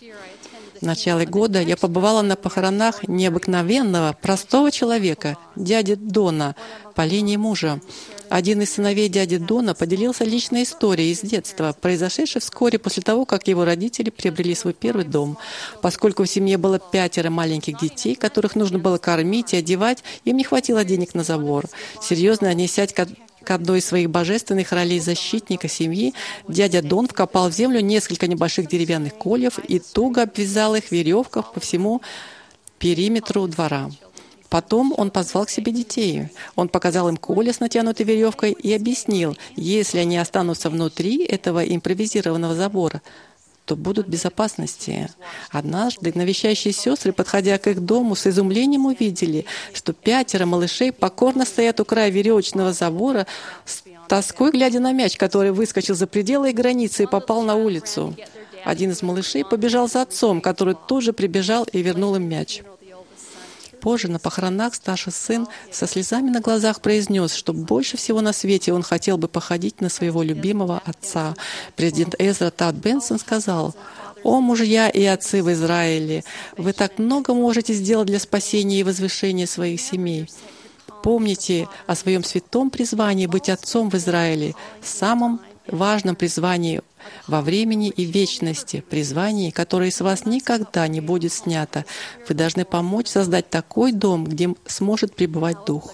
В начале года я побывала на похоронах необыкновенного, простого человека, дяди Дона, по линии мужа. Один из сыновей дяди Дона поделился личной историей из детства, произошедшей вскоре после того, как его родители приобрели свой первый дом. Поскольку в семье было пятеро маленьких детей, которых нужно было кормить и одевать, им не хватило денег на забор. Серьезно отнесясь к к одной из своих божественных ролей защитника семьи, дядя Дон вкопал в землю несколько небольших деревянных кольев и туго обвязал их в веревках по всему периметру двора. Потом он позвал к себе детей. Он показал им колья с натянутой веревкой и объяснил, если они останутся внутри этого импровизированного забора, то будут в безопасности. Однажды навещающие сестры, подходя к их дому, с изумлением увидели, что пятеро малышей покорно стоят у края веревочного забора, с тоской глядя на мяч, который выскочил за пределы их границы и попал на улицу. Один из малышей побежал за отцом, который тут же прибежал и вернул им мяч. Позже на похоронах старший сын со слезами на глазах произнес, что больше всего на свете он хотел бы походить на своего любимого отца. Президент Эзра Тат Бенсон сказал: «О, мужья и отцы в Израиле, вы так много можете сделать для спасения и возвышения своих семей. Помните о своем святом призвании быть отцом в Израиле, самом важном призвании во времени и вечности, призвании, которое с вас никогда не будет снято. Вы должны помочь создать такой дом, где сможет пребывать Дух».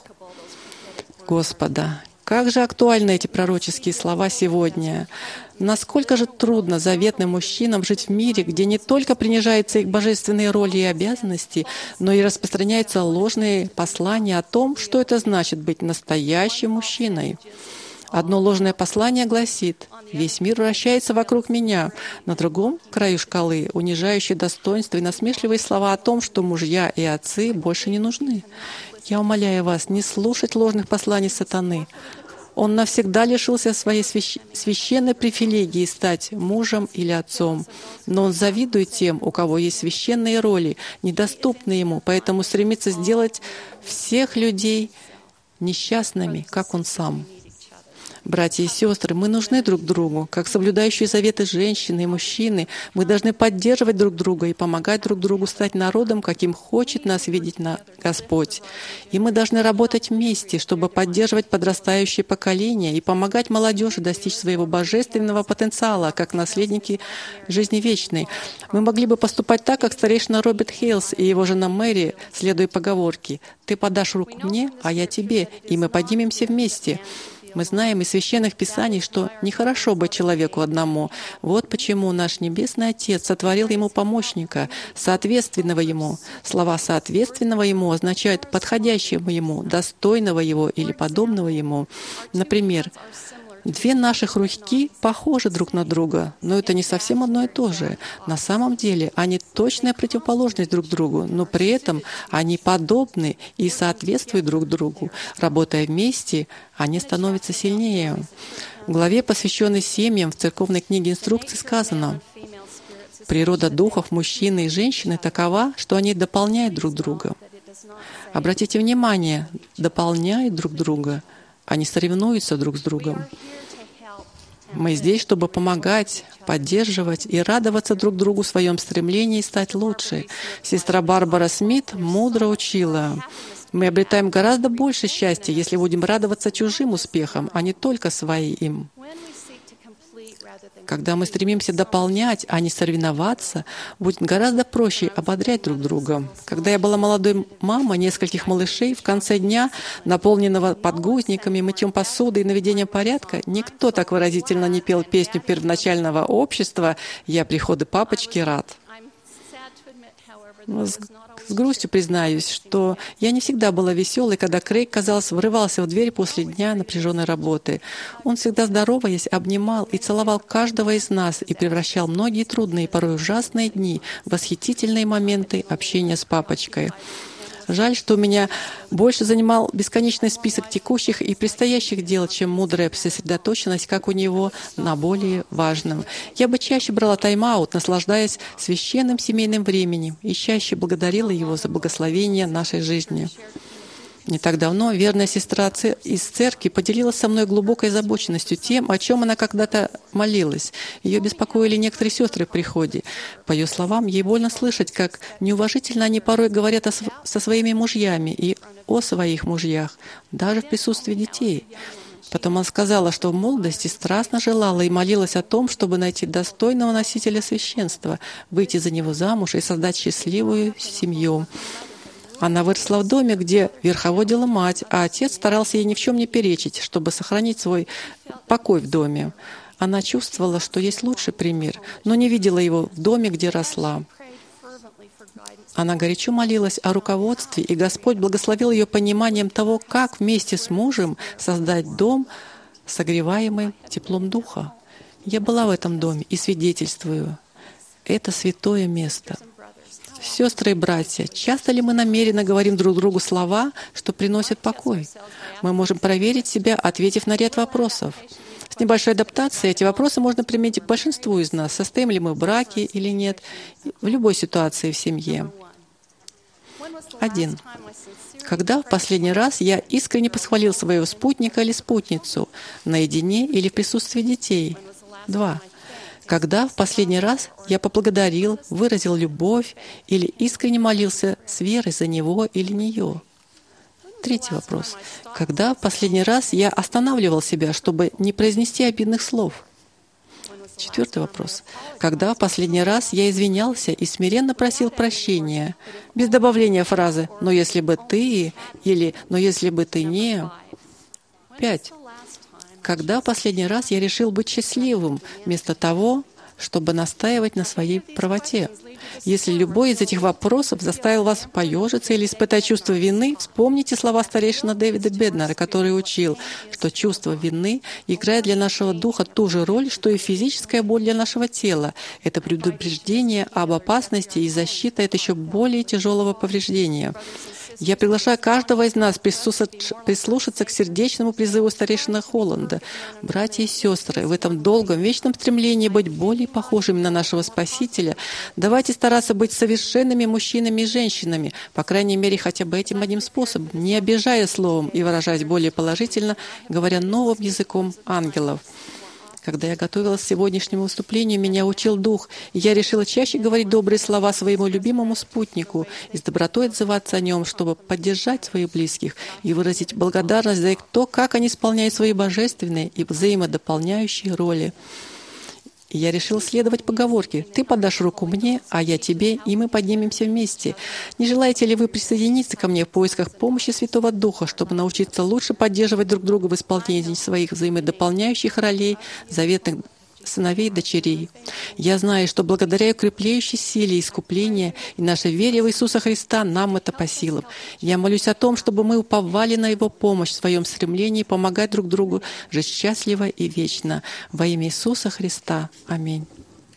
Господа, как же актуальны эти пророческие слова сегодня! Насколько же трудно заветным мужчинам жить в мире, где не только принижаются их божественные роли и обязанности, но и распространяются ложные послания о том, что это значит быть настоящим мужчиной. Одно ложное послание гласит: «Весь мир вращается вокруг меня». На другом краю шкалы унижающие достоинства и насмешливые слова о том, что мужья и отцы больше не нужны. Я умоляю вас не слушать ложных посланий сатаны. Он навсегда лишился своей свящ... священной привилегии стать мужем или отцом. Но он завидует тем, у кого есть священные роли, недоступные ему, поэтому стремится сделать всех людей несчастными, как он сам. Братья и сестры, мы нужны друг другу, как соблюдающие заветы женщины и мужчины. Мы должны поддерживать друг друга и помогать друг другу стать народом, каким хочет нас видеть на Господь. И мы должны работать вместе, чтобы поддерживать подрастающее поколение и помогать молодежи достичь своего божественного потенциала, как наследники жизни вечной. Мы могли бы поступать так, как старейшина Роберт Хейлс и его жена Мэри, следуя поговорке: «Ты подашь руку мне, а я тебе, и мы поднимемся вместе». Мы знаем из Священных Писаний, что нехорошо быть человеку одному. Вот почему наш Небесный Отец сотворил ему помощника, соответственного ему. Слова «соответственного ему» означают «подходящего ему», «достойного его» или «подобного ему». Например, две наших руки похожи друг на друга, но это не совсем одно и то же. На самом деле они точная противоположность друг другу, но при этом они подобны и соответствуют друг другу. Работая вместе, они становятся сильнее. В главе, посвященной семьям, в церковной книге инструкций сказано: «Природа духов мужчины и женщины такова, что они дополняют друг друга». Обратите внимание, дополняют друг друга, они соревнуются друг с другом. Мы здесь, чтобы помогать, поддерживать и радоваться друг другу в своем стремлении стать лучше. Сестра Барбара Смит мудро учила: мы обретаем гораздо больше счастья, если будем радоваться чужим успехам, а не только своим. Когда мы стремимся дополнять, а не соревноваться, будет гораздо проще ободрять друг друга. Когда я была молодой мамой нескольких малышей, в конце дня, наполненного подгузниками, мытьем посуды и наведением порядка, никто так выразительно не пел песню первоначального общества «Я приходу папочки рад». С, с грустью признаюсь, что я не всегда была веселой, когда Крейг, казалось, врывался в дверь после дня напряженной работы. Он всегда, здороваясь, обнимал и целовал каждого из нас и превращал многие трудные, порой ужасные дни в восхитительные моменты общения с папочкой. Жаль, что у меня больше занимал бесконечный список текущих и предстоящих дел, чем мудрая сосредоточенность, как у него, на более важном. Я бы чаще брала тайм-аут, наслаждаясь священным семейным временем, и чаще благодарила его за благословение нашей жизни. Не так давно верная сестра из церкви поделилась со мной глубокой озабоченностью тем, о чем она когда-то молилась. Ее беспокоили некоторые сестры в приходе. По ее словам, ей больно слышать, как неуважительно они порой говорят о, со своими мужьями и о своих мужьях, даже в присутствии детей. Потом она сказала, что в молодости страстно желала и молилась о том, чтобы найти достойного носителя священства, выйти за него замуж и создать счастливую семью. Она выросла в доме, где верховодила мать, а отец старался ей ни в чем не перечить, чтобы сохранить свой покой в доме. Она чувствовала, что есть лучший пример, но не видела его в доме, где росла. Она горячо молилась о руководстве, и Господь благословил ее пониманием того, как вместе с мужем создать дом, согреваемый теплом духа. Я была в этом доме и свидетельствую. Это святое место. Сестры и братья, часто ли мы намеренно говорим друг другу слова, что приносят покой? Мы можем проверить себя, ответив на ряд вопросов. С небольшой адаптацией эти вопросы можно применить к большинству из нас, состоим ли мы в браке или нет, в любой ситуации в семье. Один. Когда в последний раз я искренне похвалил своего спутника или спутницу, наедине или в присутствии детей? Два. Когда в последний раз я поблагодарил, выразил любовь или искренне молился с верой за него или нее? Третий вопрос. Когда в последний раз я останавливал себя, чтобы не произнести обидных слов? Четвертый вопрос. Когда в последний раз я извинялся и смиренно просил прощения, без добавления фразы «но если бы ты» или «но если бы ты не». Пять. Когда в последний раз я решил быть счастливым, вместо того, чтобы настаивать на своей правоте? Если любой из этих вопросов заставил вас поежиться или испытать чувство вины, вспомните слова старейшины Дэвида Беднера, который учил, что чувство вины играет для нашего духа ту же роль, что и физическая боль для нашего тела. Это предупреждение об опасности и защита от еще более тяжелого повреждения. Я приглашаю каждого из нас прислушаться к сердечному призыву старейшины Холланда. Братья и сестры, в этом долгом, вечном стремлении быть более похожими на нашего Спасителя, давайте стараться быть совершенными мужчинами и женщинами, по крайней мере, хотя бы этим одним способом, не обижая словом и выражаясь более положительно, говоря новым языком ангелов. Когда я готовилась к сегодняшнему выступлению, меня учил Дух, и я решила чаще говорить добрые слова своему любимому спутнику и с добротой отзываться о нем, чтобы поддержать своих близких и выразить благодарность за то, как они исполняют свои божественные и взаимодополняющие роли. И я решил следовать поговорке: «Ты подашь руку мне, а я тебе, и мы поднимемся вместе». Не желаете ли вы присоединиться ко мне в поисках помощи Святого Духа, чтобы научиться лучше поддерживать друг друга в исполнении своих взаимодополняющих ролей, заветных сыновей и дочерей? Я знаю, что благодаря укрепляющей силе искупления и нашей вере в Иисуса Христа нам это по силам. Я молюсь о том, чтобы мы уповали на Его помощь в своем стремлении помогать друг другу жить счастливо и вечно. Во имя Иисуса Христа. Аминь.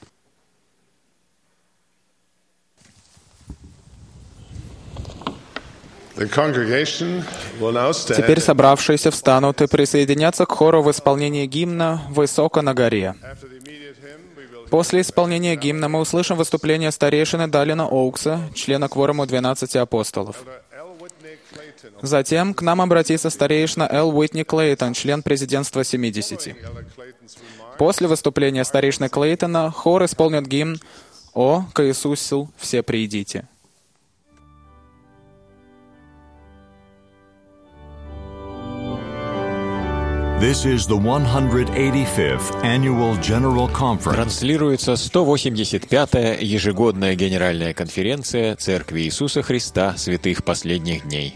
Теперь собравшиеся встанут и присоединятся к хору в исполнении гимна «Высоко на горе». После исполнения гимна мы услышим выступление старейшины Далина Оукса, члена кворума двенадцати апостолов. Затем к нам обратится старейшина Эл Уитни Клейтон, член президентства семидесяти. После выступления старейшины Клейтона хор исполнит гимн «О, к Иисусу все приидите». This is the one hundred eighty-fifth Annual General Conference. Транслируется сто восемьдесят пятая ежегодная Генеральная конференция Церкви Иисуса Христа Святых Последних Дней.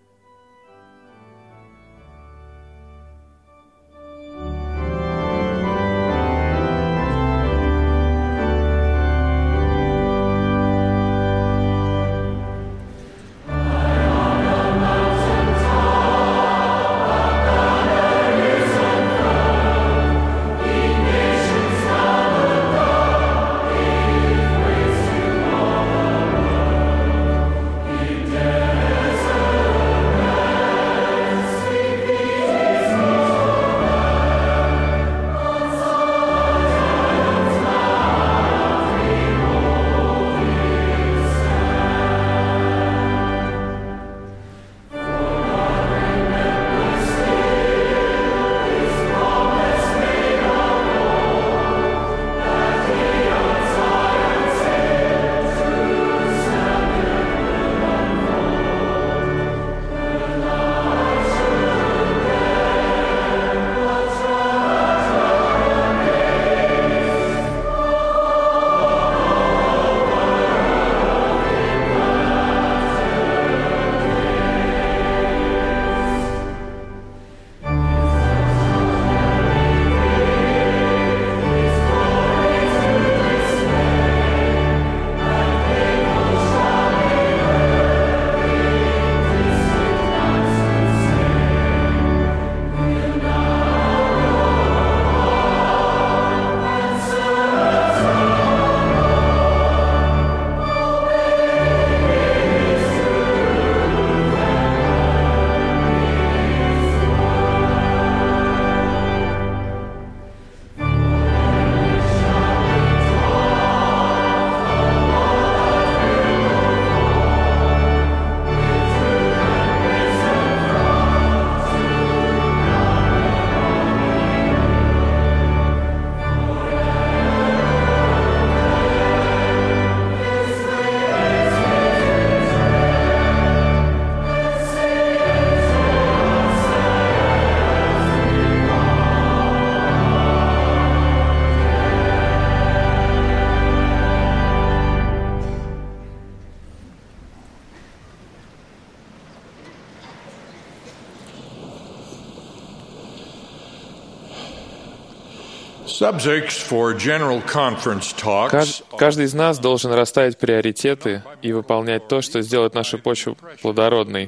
Каждый из нас должен расставить приоритеты и выполнять то, что сделает нашу почву плодородной,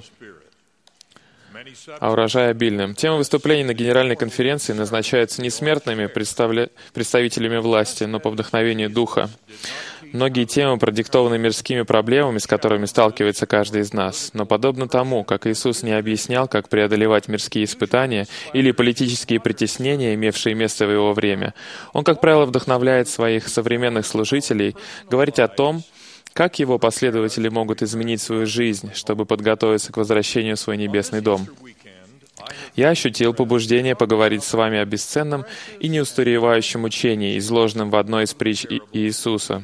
а урожай обильным. Темы выступлений на Генеральной конференции назначаются не смертными представля... представителями власти, но по вдохновению Духа. Многие темы продиктованы мирскими проблемами, с которыми сталкивается каждый из нас. Но подобно тому, как Иисус не объяснял, как преодолевать мирские испытания или политические притеснения, имевшие место в Его время, Он, как правило, вдохновляет своих современных служителей говорить о том, как Его последователи могут изменить свою жизнь, чтобы подготовиться к возвращению в свой небесный дом. Я ощутил побуждение поговорить с вами о бесценном и неустаревающем учении, изложенном в одной из притч Иисуса.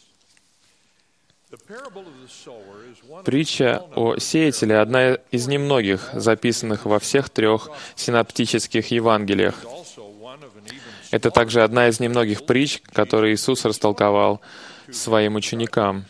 Притча о сеятеле — одна из немногих, записанных во всех трех синоптических Евангелиях. Это также одна из немногих притч, которые Иисус растолковал своим ученикам.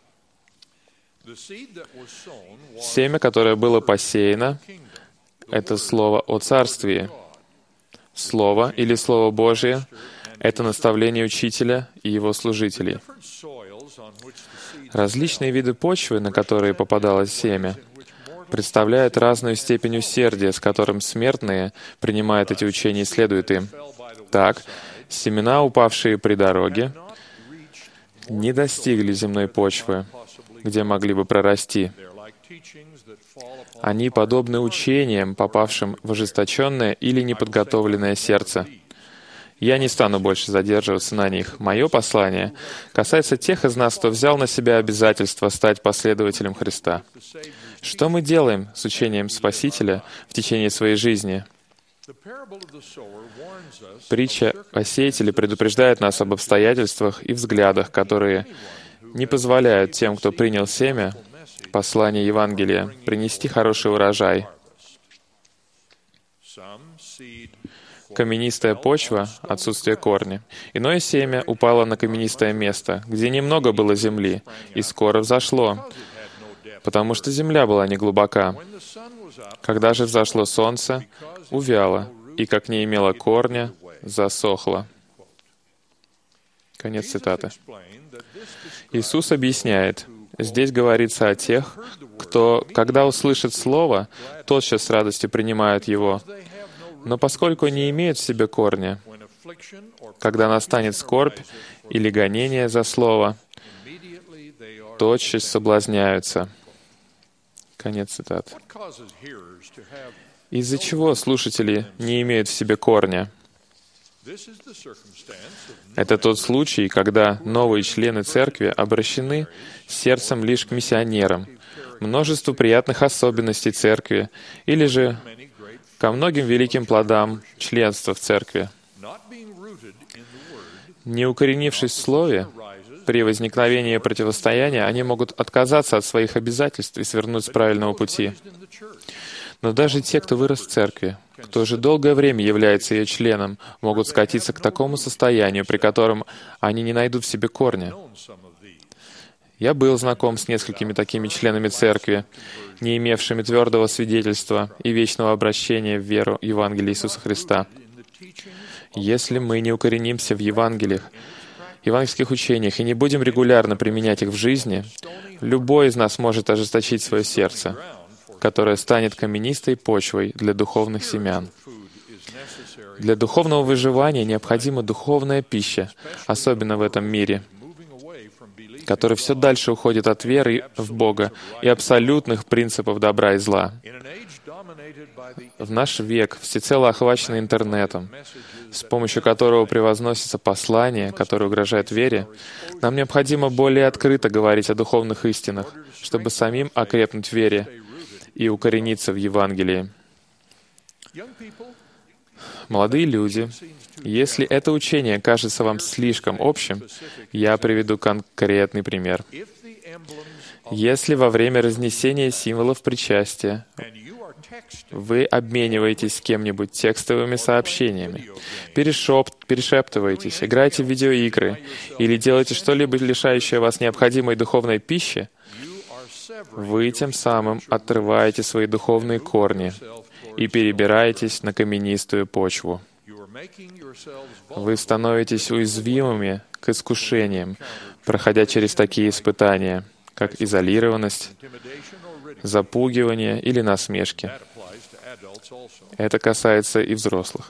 Семя, которое было посеяно, — это слово о Царствии. Слово или Слово Божие — это наставление учителя и его служителей. Различные виды почвы, на которые попадало семя, представляют разную степень усердия, с которым смертные принимают эти учения и следуют им. Так, семена, упавшие при дороге, не достигли земной почвы, где могли бы прорасти. Они подобны учениям, попавшим в ожесточенное или неподготовленное сердце. Я не стану больше задерживаться на них. Мое послание касается тех из нас, кто взял на себя обязательство стать последователем Христа. Что мы делаем с учением Спасителя в течение своей жизни? Притча о сеятеле предупреждает нас об обстоятельствах и взглядах, которые не позволяют тем, кто принял семя, послание Евангелия, принести хороший урожай. Каменистая почва — отсутствие корня. Иное семя упало на каменистое место, где немного было земли, и скоро взошло, потому что земля была неглубока. Когда же взошло солнце, увяло, и, как не имело корня, засохло. Конец цитаты. Иисус объясняет, здесь говорится о тех, кто, когда услышит Слово, тотчас с радостью принимают его. Но поскольку не имеют в себе корня, когда настанет скорбь или гонение за Слово, тотчас соблазняются. Конец цитаты. Из-за чего слушатели не имеют в себе корня? Это тот случай, когда новые члены церкви обращены сердцем лишь к миссионерам, множеству приятных особенностей церкви, или же ко многим великим плодам членства в церкви. Не укоренившись в Слове, при возникновении противостояния они могут отказаться от своих обязательств и свернуть с правильного пути. Но даже те, кто вырос в церкви, кто уже долгое время является ее членом, могут скатиться к такому состоянию, при котором они не найдут в себе корня. Я был знаком с несколькими такими членами церкви, не имевшими твердого свидетельства и вечного обращения в веру Евангелия Иисуса Христа. Если мы не укоренимся в Евангелиях, евангельских учениях и не будем регулярно применять их в жизни, любой из нас может ожесточить свое сердце, которое станет каменистой почвой для духовных семян. Для духовного выживания необходима духовная пища, особенно в этом мире, который все дальше уходит от веры в Бога и абсолютных принципов добра и зла. В наш век, всецело охваченный интернетом, с помощью которого превозносится послание, которое угрожает вере, нам необходимо более открыто говорить о духовных истинах, чтобы самим окрепнуть в вере и укорениться в Евангелии. Молодые люди, если это учение кажется вам слишком общим, я приведу конкретный пример. Если во время разнесения символов причастия вы обмениваетесь с кем-нибудь текстовыми сообщениями, перешеп... перешептываетесь, играете в видеоигры или делаете что-либо, лишающее вас необходимой духовной пищи, вы тем самым отрываете свои духовные корни и перебираетесь на каменистую почву. Вы становитесь уязвимыми к искушениям, проходя через такие испытания, как изолированность, запугивание или насмешки. Это касается и взрослых.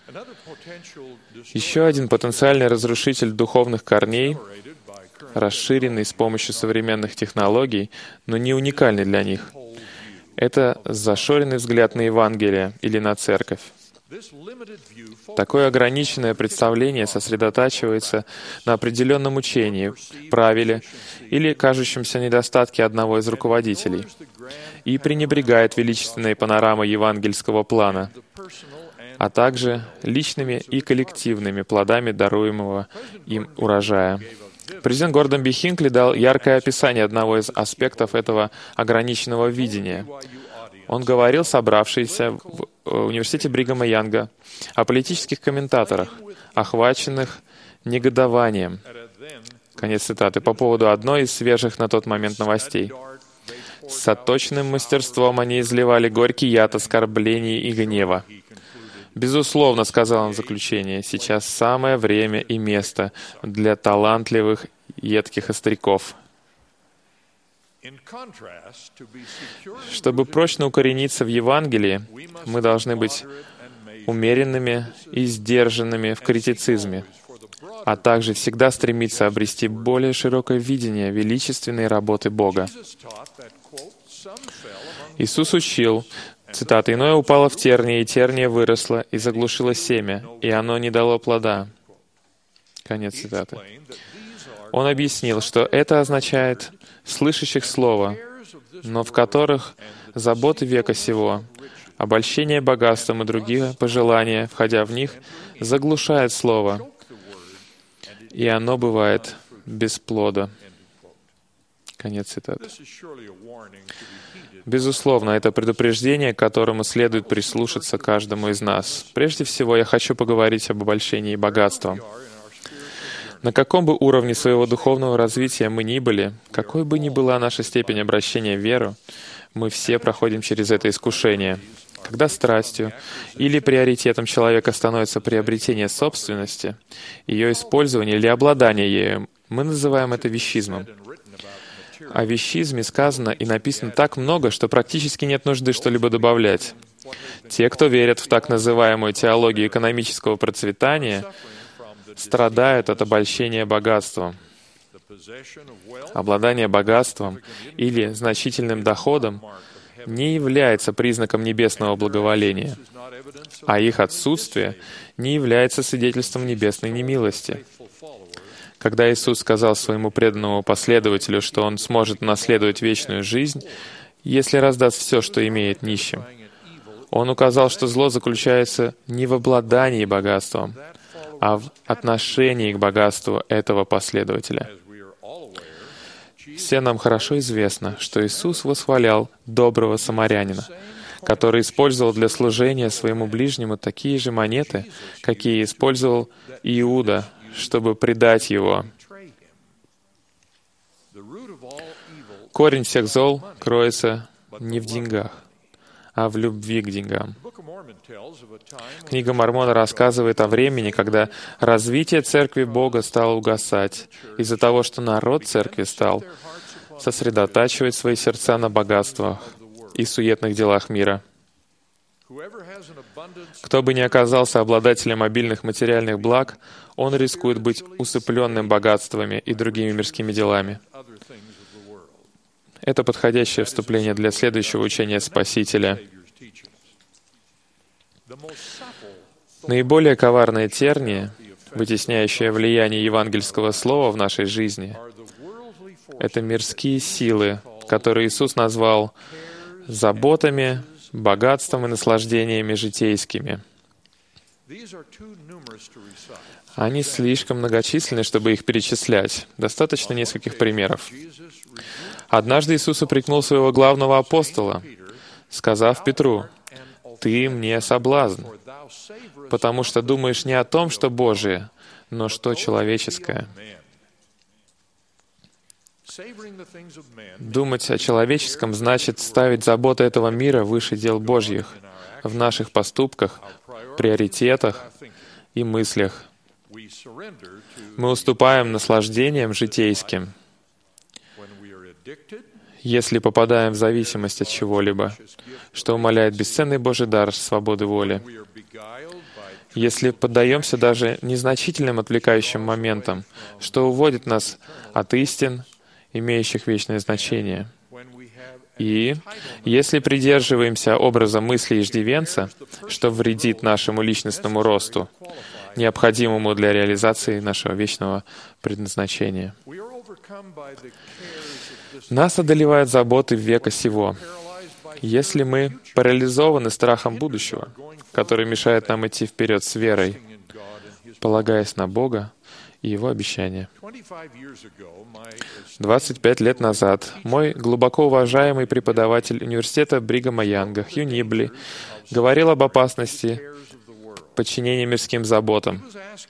Еще один потенциальный разрушитель духовных корней, расширенный с помощью современных технологий, но не уникальный для них, это зашоренный взгляд на Евангелие или на Церковь. Такое ограниченное представление сосредотачивается на определенном учении, правиле или кажущемся недостатке одного из руководителей и пренебрегает величественной панорамой евангельского плана, а также личными и коллективными плодами даруемого им урожая. Президент Гордон Би Хинкли дал яркое описание одного из аспектов этого ограниченного видения. Он говорил собравшиеся в университете Бригама Янга о политических комментаторах, охваченных негодованием, конец цитаты, по поводу одной из свежих на тот момент новостей. С отточенным мастерством они изливали горький яд оскорблений и гнева. «Безусловно, — сказал он в заключение, — сейчас самое время и место для талантливых, едких остряков. Чтобы прочно укорениться в Евангелии, мы должны быть умеренными и сдержанными в критицизме, а также всегда стремиться обрести более широкое видение величественной работы Бога». Иисус учил, цитата, «Иное упало в тернии, и терния выросла, и заглушило семя, и оно не дало плода». Конец цитаты. Он объяснил, что это означает слышащих Слово, но в которых заботы века сего, обольщение богатством и другие пожелания, входя в них, заглушают Слово, и оно бывает без плода. Конец цитаты. Безусловно, это предупреждение, к которому следует прислушаться каждому из нас. Прежде всего, я хочу поговорить об обольщении богатством. На каком бы уровне своего духовного развития мы ни были, какой бы ни была наша степень обращения в веру, мы все проходим через это искушение. Когда страстью или приоритетом человека становится приобретение собственности, ее использование или обладание ею, мы называем это вещизмом. О вещизме сказано и написано так много, что практически нет нужды что-либо добавлять. Те, кто верят в так называемую теологию экономического процветания, страдают от обольщения богатством. Обладание богатством или значительным доходом не является признаком небесного благоволения, а их отсутствие не является свидетельством небесной немилости. Когда Иисус сказал своему преданному последователю, что он сможет наследовать вечную жизнь, если раздаст все, что имеет, нищим, Он указал, что зло заключается не в обладании богатством, а в отношении к богатству этого последователя. Всем нам хорошо известно, что Иисус восхвалял доброго самарянина, который использовал для служения своему ближнему такие же монеты, какие использовал Иуда, чтобы предать его. Корень всех зол кроется не в деньгах, а в любви к деньгам. Книга Мормона рассказывает о времени, когда развитие Церкви Бога стало угасать из-за того, что народ Церкви стал сосредотачивать свои сердца на богатствах и суетных делах мира. Кто бы ни оказался обладателем обильных материальных благ, он рискует быть усыпленным богатствами и другими мирскими делами. Это подходящее вступление для следующего учения Спасителя. Наиболее коварное терние, вытесняющее влияние евангельского слова в нашей жизни, это мирские силы, которые Иисус назвал заботами, богатством и наслаждениями житейскими. Они слишком многочисленны, чтобы их перечислять. Достаточно нескольких примеров. Однажды Иисус упрекнул своего главного апостола, сказав Петру: «Ты мне соблазн, потому что думаешь не о том, что Божие, но что человеческое». Думать о человеческом значит ставить заботы этого мира выше дел Божьих в наших поступках, приоритетах и мыслях. Мы уступаем наслаждениям житейским. Если попадаем в зависимость от чего-либо, что умаляет бесценный Божий дар свободы воли, если поддаемся даже незначительным отвлекающим моментам, что уводит нас от истин, имеющих вечное значение. И если придерживаемся образа мысли иждивенца, что вредит нашему личностному росту, необходимому для реализации нашего вечного предназначения. Нас одолевают заботы века сего. Если мы парализованы страхом будущего, который мешает нам идти вперед с верой, полагаясь на Бога и Его обещания. двадцать пять лет назад мой глубоко уважаемый преподаватель университета Бригама Янга Хью Нибли говорил об опасности подчинения мирским заботам.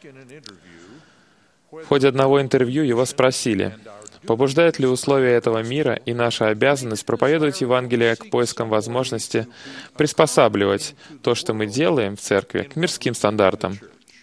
В ходе одного интервью его спросили, побуждают ли условия этого мира и наша обязанность проповедовать Евангелие к поискам возможности приспосабливать то, что мы делаем в церкви, к мирским стандартам.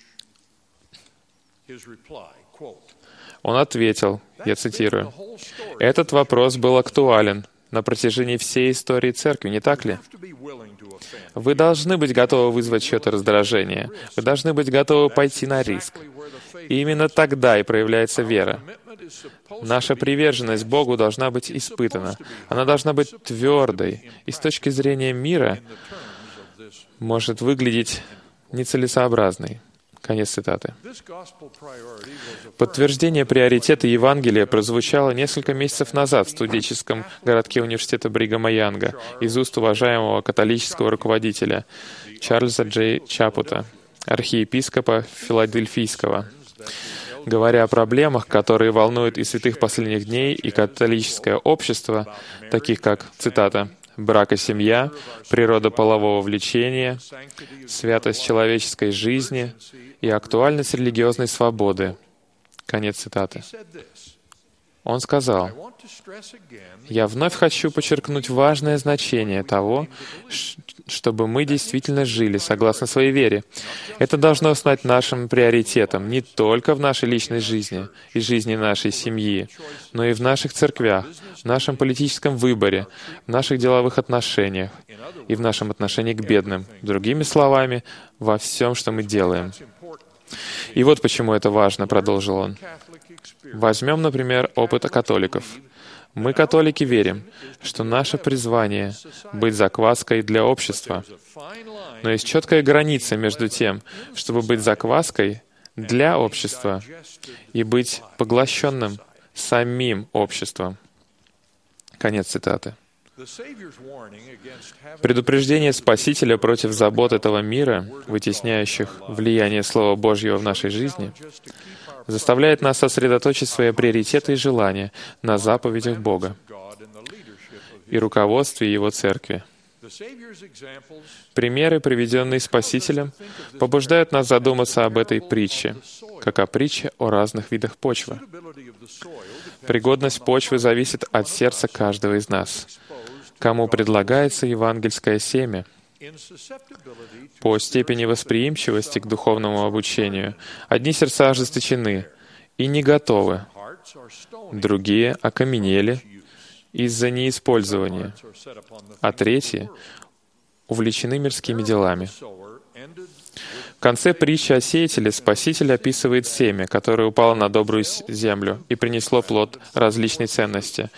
Он ответил, я цитирую, «Этот вопрос был актуален на протяжении всей истории церкви, не так ли? Вы должны быть готовы вызвать чье-то раздражение. Вы должны быть готовы пойти на риск. И именно тогда и проявляется вера. Наша приверженность Богу должна быть испытана. Она должна быть твердой. И с точки зрения мира может выглядеть нецелесообразной». Конец цитаты. Подтверждение приоритета Евангелия прозвучало несколько месяцев назад в студенческом городке университета Бригама Янга из уст уважаемого католического руководителя Чарльза Джей Чапута, архиепископа Филадельфийского. Говоря о проблемах, которые волнуют и святых последних дней, и католическое общество, таких как, цитата, «брак и семья», «природа полового влечения», «святость человеческой жизни» и «актуальность религиозной свободы». Конец цитаты. Он сказал, «Я вновь хочу подчеркнуть важное значение того, чтобы мы действительно жили согласно своей вере. Это должно стать нашим приоритетом не только в нашей личной жизни и жизни нашей семьи, но и в наших церквях, в нашем политическом выборе, в наших деловых отношениях и в нашем отношении к бедным. Другими словами, во всем, что мы делаем». И вот почему это важно, продолжил он. Возьмем, например, опыт католиков. Мы, католики, верим, что наше призвание — быть закваской для общества. Но есть четкая граница между тем, чтобы быть закваской для общества и быть поглощенным самим обществом. Конец цитаты. Предупреждение Спасителя против забот этого мира, вытесняющих влияние Слова Божьего в нашей жизни, заставляет нас сосредоточить свои приоритеты и желания на заповедях Бога и руководстве Его Церкви. Примеры, приведенные Спасителем, побуждают нас задуматься об этой притче, как о притче о разных видах почвы. Пригодность почвы зависит от сердца каждого из нас, кому предлагается евангельское семя. По степени восприимчивости к духовному обучению одни сердца ожесточены и не готовы, другие окаменели из-за неиспользования, а третьи увлечены мирскими делами. В конце притчи о сеятеле Спаситель описывает семя, которое упало на добрую землю и принесло плод различной ценности.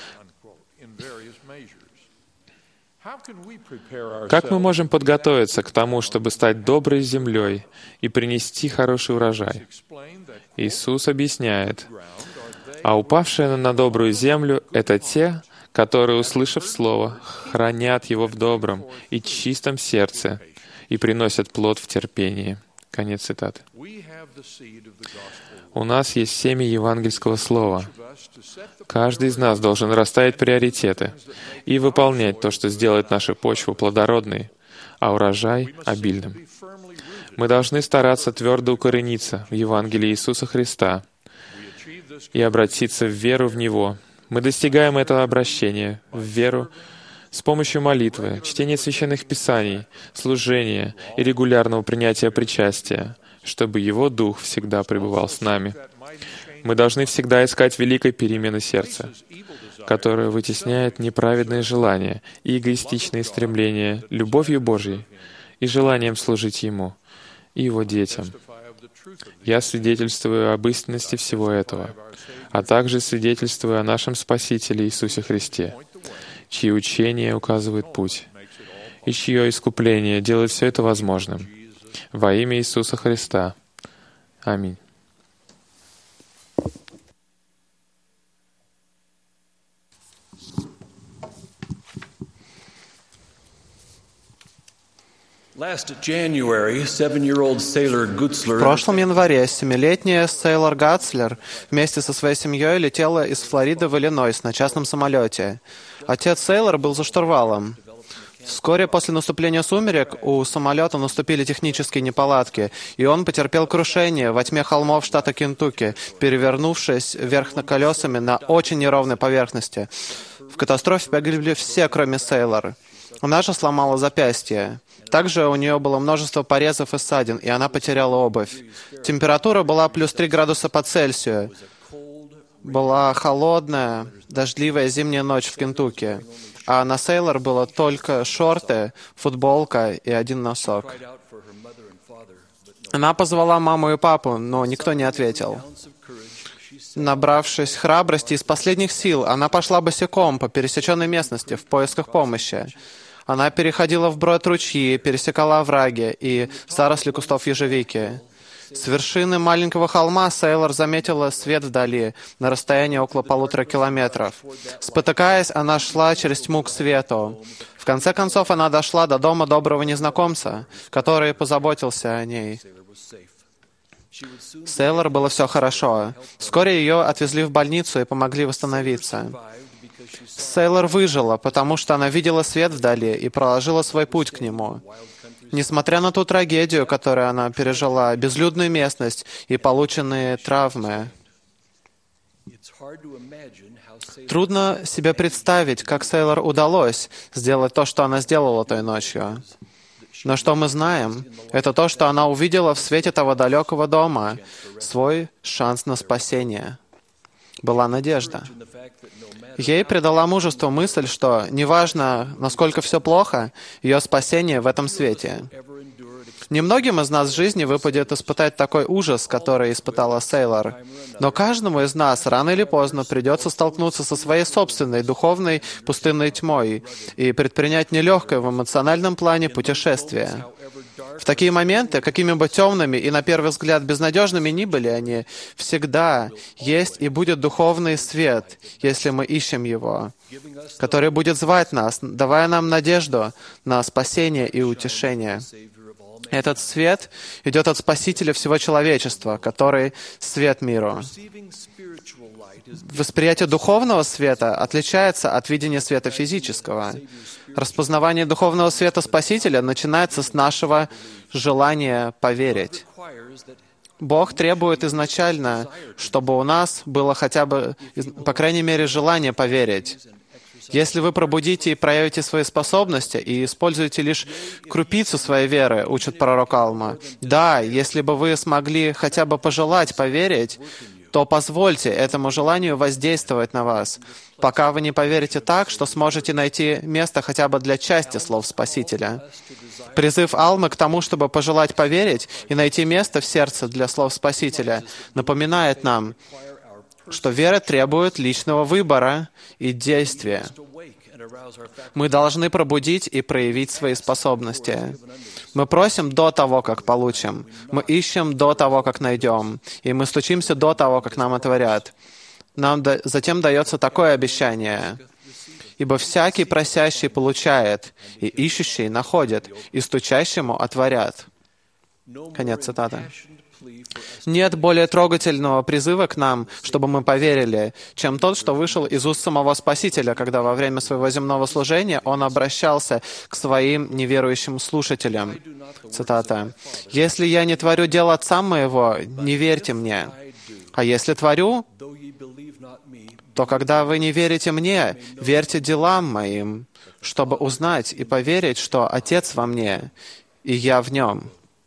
Как мы можем подготовиться к тому, чтобы стать доброй землей и принести хороший урожай? Иисус объясняет, а упавшие на добрую землю — это те, которые, услышав Слово, хранят его в добром и чистом сердце и приносят плод в терпении. Конец цитаты. У нас есть семя евангельского слова. Каждый из нас должен расставить приоритеты и выполнять то, что сделает нашу почву плодородной, а урожай — обильным. Мы должны стараться твердо укорениться в Евангелии Иисуса Христа и обратиться в веру в Него. Мы достигаем этого обращения в веру с помощью молитвы, чтения священных писаний, служения и регулярного принятия причастия, чтобы Его Дух всегда пребывал с нами. Мы должны всегда искать великой перемены сердца, которая вытесняет неправедные желания и эгоистичные стремления любовью Божьей и желанием служить Ему и Его детям. Я свидетельствую об истинности всего этого, а также свидетельствую о нашем Спасителе Иисусе Христе, чьи учения указывают путь, и чье искупление делает все это возможным. Во имя Иисуса Христа. Аминь. В прошлом январе семилетняя Сейлор Гатслер вместе со своей семьей летела из Флориды в Иллинойс на частном самолете. Отец Сейлор был за штурвалом. Вскоре после наступления сумерек у самолета наступили технические неполадки, и он потерпел крушение во тьме холмов штата Кентукки, перевернувшись вверх колесами на очень неровной поверхности. В катастрофе погибли все, кроме Сейлор. Она же сломала запястье. Также у нее было множество порезов и ссадин, и она потеряла обувь. Температура была плюс три градуса по Цельсию. Была холодная, дождливая зимняя ночь в Кентукки. А на Сейлор было только шорты, футболка и один носок. Она позвала маму и папу, но никто не ответил. Набравшись храбрости из последних сил, она пошла босиком по пересеченной местности в поисках помощи. Она переходила вброд ручьи, пересекала овраги и заросли кустов ежевики. С вершины маленького холма Сейлор заметила свет вдали, на расстоянии около полутора километров. Спотыкаясь, она шла через тьму к свету. В конце концов, она дошла до дома доброго незнакомца, который позаботился о ней. Сейлор было все хорошо. Вскоре ее отвезли в больницу и помогли восстановиться. Сейлор выжила, потому что она видела свет вдали и проложила свой путь к нему. Несмотря на ту трагедию, которую она пережила, безлюдную местность и полученные травмы, трудно себе представить, как Сейлор удалось сделать то, что она сделала той ночью. Но что мы знаем, это то, что она увидела в свете того далекого дома свой шанс на спасение. Была надежда. Ей придала мужество мысль, что неважно, насколько все плохо, ее спасение в этом свете. Немногим из нас в жизни выпадет испытать такой ужас, который испытала Сейлор. Но каждому из нас рано или поздно придется столкнуться со своей собственной духовной пустынной тьмой и предпринять нелегкое в эмоциональном плане путешествие. В такие моменты, какими бы темными и на первый взгляд безнадежными ни были они, всегда есть и будет духовный свет, если мы ищем его, который будет звать нас, давая нам надежду на спасение и утешение. Этот свет идет от Спасителя всего человечества, который свет миру. Восприятие духовного света отличается от видения света физического. Распознавание духовного света Спасителя начинается с нашего желания поверить. Бог требует изначально, чтобы у нас было хотя бы, по крайней мере, желание поверить. Если вы пробудите и проявите свои способности и используете лишь крупицу своей веры, учит пророк Алма, да, если бы вы смогли хотя бы пожелать поверить, то позвольте этому желанию воздействовать на вас, пока вы не поверите так, что сможете найти место хотя бы для части слов Спасителя. Призыв Алмы к тому, чтобы пожелать поверить и найти место в сердце для слов Спасителя, напоминает нам, что вера требует личного выбора и действия. Мы должны пробудить и проявить свои способности. Мы просим до того, как получим. Мы ищем до того, как найдем. И мы стучимся до того, как нам отворят. Нам да, затем дается такое обещание. «Ибо всякий просящий получает, и ищущий находит, и стучащему отворят». Конец цитаты. Нет более трогательного призыва к нам, чтобы мы поверили, чем тот, что вышел из уст самого Спасителя, когда во время своего земного служения Он обращался к своим неверующим слушателям. Цитата. «Если я не творю дел Отца моего, не верьте мне. А если творю, то когда вы не верите мне, верьте делам моим, чтобы узнать и поверить, что Отец во мне, и я в Нем».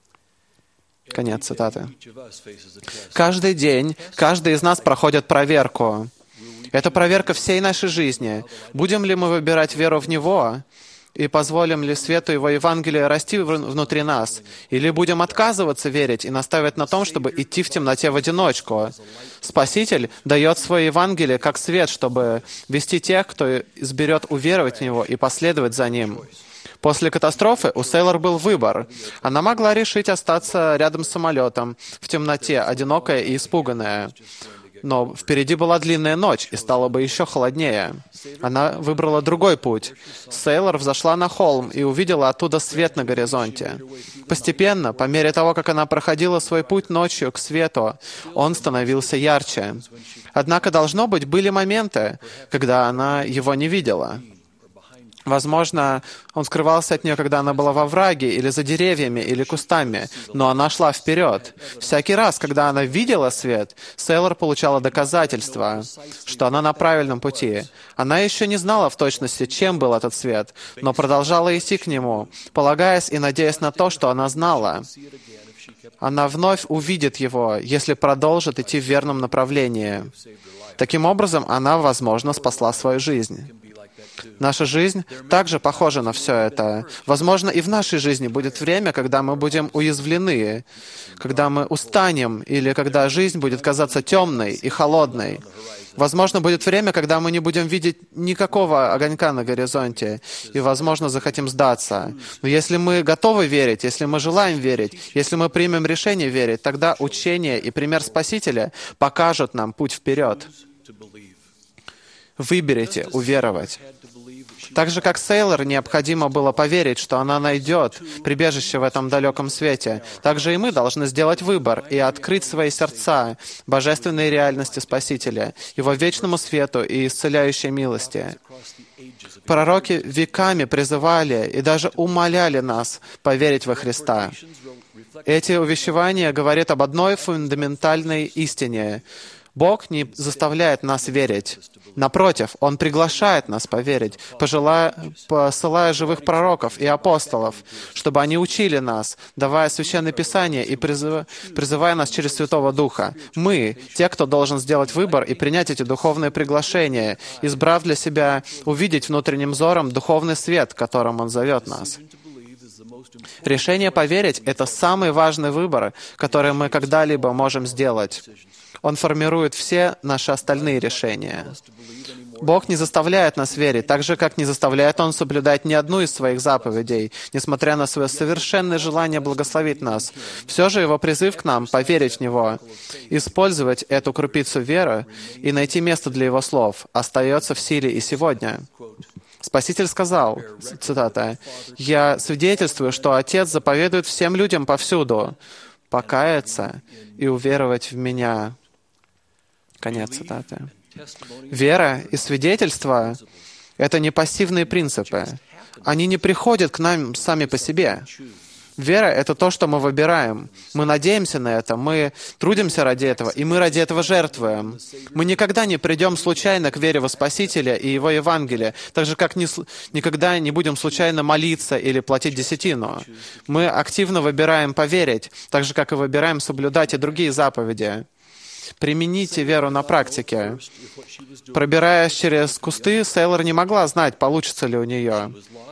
Конец цитаты. Каждый день, каждый из нас проходит проверку. Это проверка всей нашей жизни. Будем ли мы выбирать веру в Него и позволим ли свету Его Евангелия расти внутри нас? Или будем отказываться верить и наставить на том, чтобы идти в темноте в одиночку? Спаситель дает свое Евангелие как свет, чтобы вести тех, кто изберет уверовать в Него и последовать за Ним. После катастрофы у Сейлор был выбор. Она могла решить остаться рядом с самолетом, в темноте, одинокая и испуганная. Но впереди была длинная ночь, и стало бы еще холоднее. Она выбрала другой путь. Сейлор взошла на холм и увидела оттуда свет на горизонте. Постепенно, по мере того, как она проходила свой путь ночью к свету, он становился ярче. Однако, должно быть, были моменты, когда она его не видела. Возможно, он скрывался от нее, когда она была во враге, или за деревьями, или кустами, но она шла вперед. Всякий раз, когда она видела свет, Сейлор получала доказательства, что она на правильном пути. Она еще не знала в точности, чем был этот свет, но продолжала идти к нему, полагаясь и надеясь на то, что она знала. Она вновь увидит его, если продолжит идти в верном направлении. Таким образом, она, возможно, спасла свою жизнь. Наша жизнь также похожа на все это. Возможно, и в нашей жизни будет время, когда мы будем уязвлены, когда мы устанем, или когда жизнь будет казаться темной и холодной. Возможно, будет время, когда мы не будем видеть никакого огонька на горизонте, и, возможно, захотим сдаться. Но если мы готовы верить, если мы желаем верить, если мы примем решение верить, тогда учение и пример Спасителя покажут нам путь вперед. Выберите уверовать. Так же, как Сейлор необходимо было поверить, что она найдет прибежище в этом далеком свете, так же и мы должны сделать выбор и открыть свои сердца божественной реальности Спасителя, Его вечному свету и исцеляющей милости. Пророки веками призывали и даже умоляли нас поверить во Христа. Эти увещевания говорят об одной фундаментальной истине. Бог не заставляет нас верить. Напротив, Он приглашает нас поверить, пожелая, посылая живых пророков и апостолов, чтобы они учили нас, давая Священное Писание и призыв, призывая нас через Святого Духа. Мы, те, кто должен сделать выбор и принять эти духовные приглашения, избрав для себя увидеть внутренним взором духовный свет, которым Он зовет нас. Решение поверить — это самый важный выбор, который мы когда-либо можем сделать. Он формирует все наши остальные решения. Бог не заставляет нас верить, так же, как не заставляет Он соблюдать ни одну из Своих заповедей, несмотря на свое совершенное желание благословить нас. Все же Его призыв к нам — поверить в Него, использовать эту крупицу веры и найти место для Его слов, остается в силе и сегодня. Спаситель сказал, цитата, «Я свидетельствую, что Отец заповедует всем людям повсюду покаяться и уверовать в Меня». Конец цитаты. Вера и свидетельство — это не пассивные принципы. Они не приходят к нам сами по себе. Вера — это то, что мы выбираем. Мы надеемся на это, мы трудимся ради этого, и мы ради этого жертвуем. Мы никогда не придем случайно к вере во Спасителя и Его Евангелие, так же, как ни, никогда не будем случайно молиться или платить десятину. Мы активно выбираем поверить, так же, как и выбираем соблюдать и другие заповеди. Примените веру на практике. Пробираясь через кусты, Сейлор не могла знать, получится ли у нее.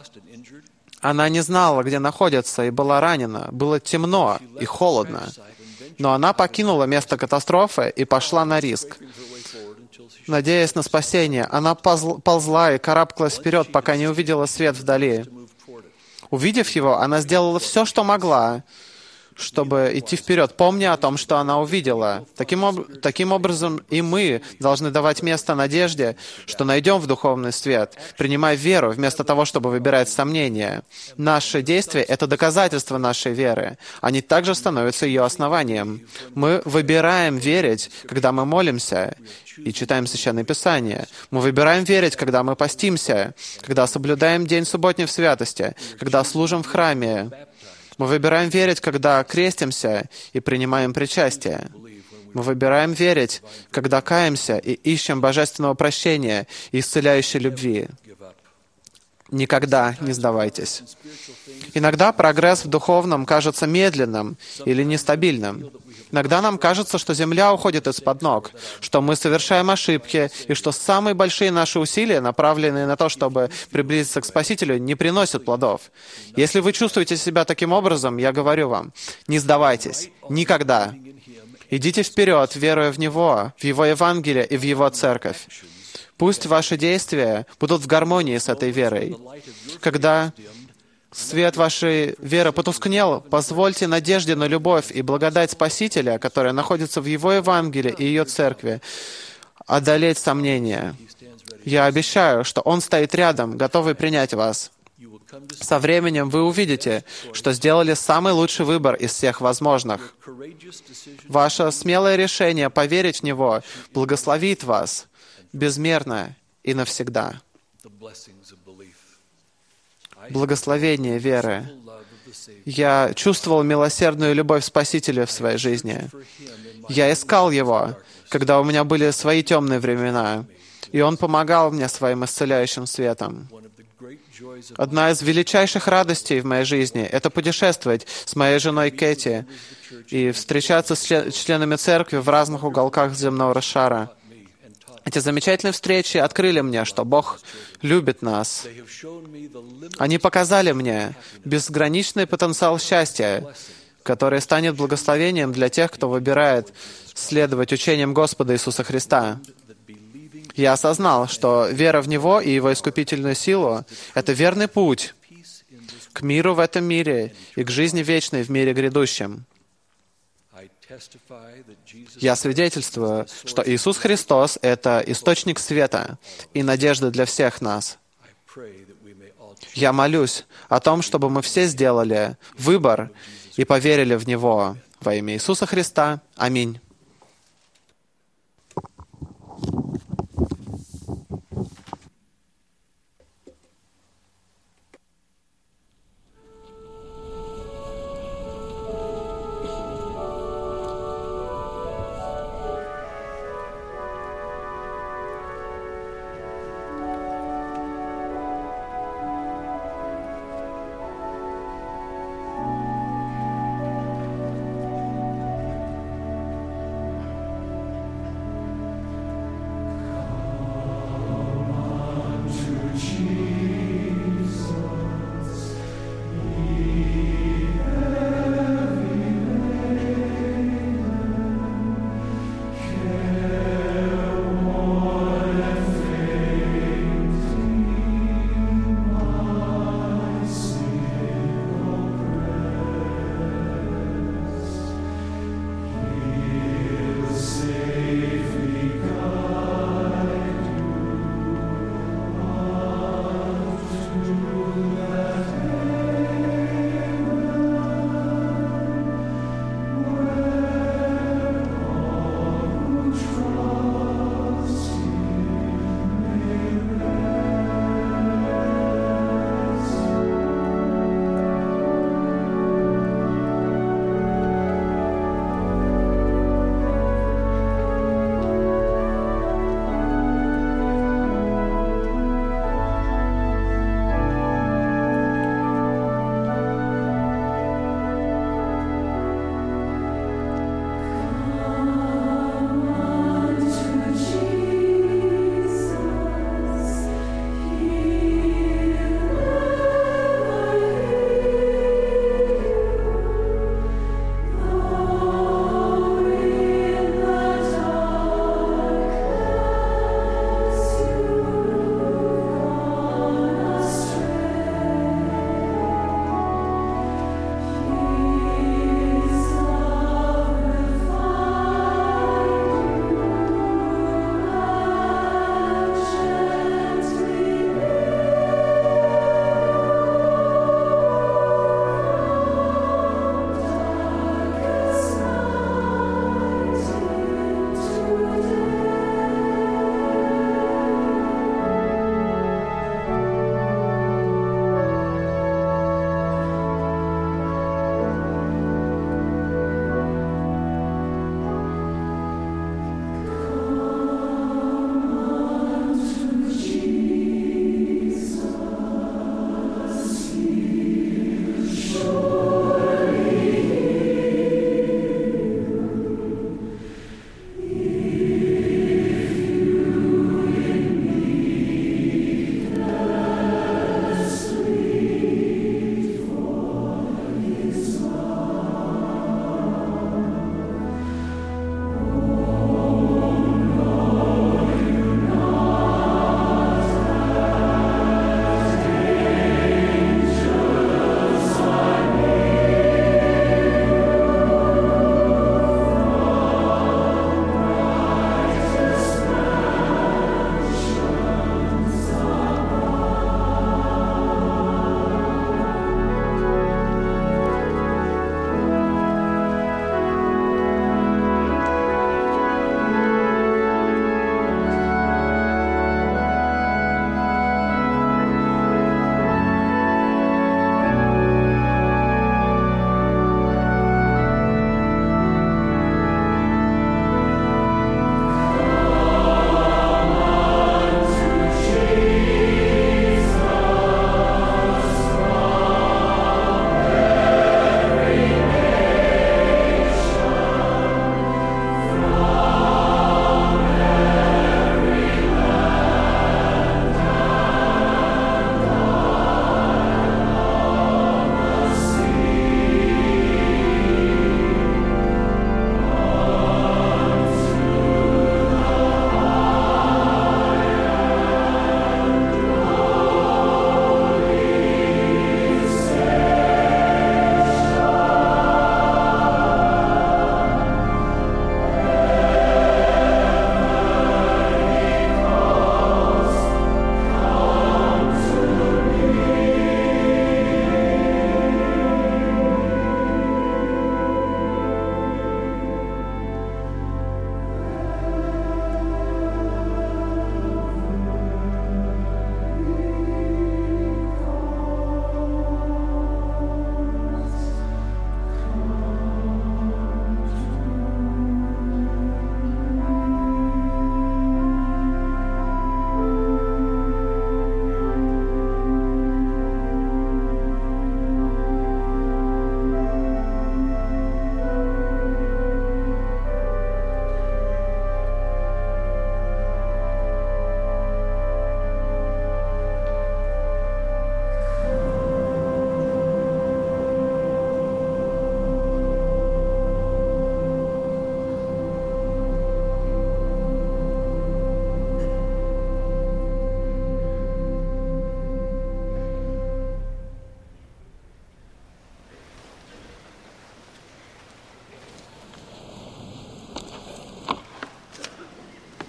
Она не знала, где находится, и была ранена. Было темно и холодно. Но она покинула место катастрофы и пошла на риск. Надеясь на спасение, она ползла и карабкалась вперед, пока не увидела свет вдали. Увидев его, она сделала все, что могла, чтобы идти вперед, помня о том, что она увидела. Таким, об... Таким образом, и мы должны давать место надежде, что найдем в духовный свет, принимая веру, вместо того, чтобы выбирать сомнения. Наши действия — это доказательство нашей веры. Они также становятся ее основанием. Мы выбираем верить, когда мы молимся и читаем Священное Писание. Мы выбираем верить, когда мы постимся, когда соблюдаем день субботний в святости, когда служим в храме. Мы выбираем верить, когда крестимся и принимаем причастие. Мы выбираем верить, когда каемся и ищем божественного прощения и исцеляющей любви. Никогда не сдавайтесь. Иногда прогресс в духовном кажется медленным или нестабильным. Иногда нам кажется, что земля уходит из-под ног, что мы совершаем ошибки, и что самые большие наши усилия, направленные на то, чтобы приблизиться к Спасителю, не приносят плодов. Если вы чувствуете себя таким образом, я говорю вам, не сдавайтесь. Никогда. Идите вперед, веруя в Него, в Его Евангелие и в Его Церковь. Пусть ваши действия будут в гармонии с этой верой. Когда свет вашей веры потускнел, позвольте надежде на любовь и благодать Спасителя, которая находится в Его Евангелии и Ее Церкви, одолеть сомнения. Я обещаю, что Он стоит рядом, готовый принять вас. Со временем вы увидите, что сделали самый лучший выбор из всех возможных. Ваше смелое решение поверить в Него благословит вас безмерно и навсегда. Благословение веры. Я чувствовал милосердную любовь Спасителя в своей жизни. Я искал Его, когда у меня были свои темные времена, и Он помогал мне своим исцеляющим светом. Одна из величайших радостей в моей жизни — это путешествовать с моей женой Кэти и встречаться с членами церкви в разных уголках земного шара. Эти замечательные встречи открыли мне, что Бог любит нас. Они показали мне безграничный потенциал счастья, который станет благословением для тех, кто выбирает следовать учениям Господа Иисуса Христа. Я осознал, что вера в Него и Его искупительную силу — это верный путь к миру в этом мире и к жизни вечной в мире грядущем. Я свидетельствую, что Иисус Христос — это источник света и надежды для всех нас. Я молюсь о том, чтобы мы все сделали выбор и поверили в Него. Во имя Иисуса Христа. Аминь.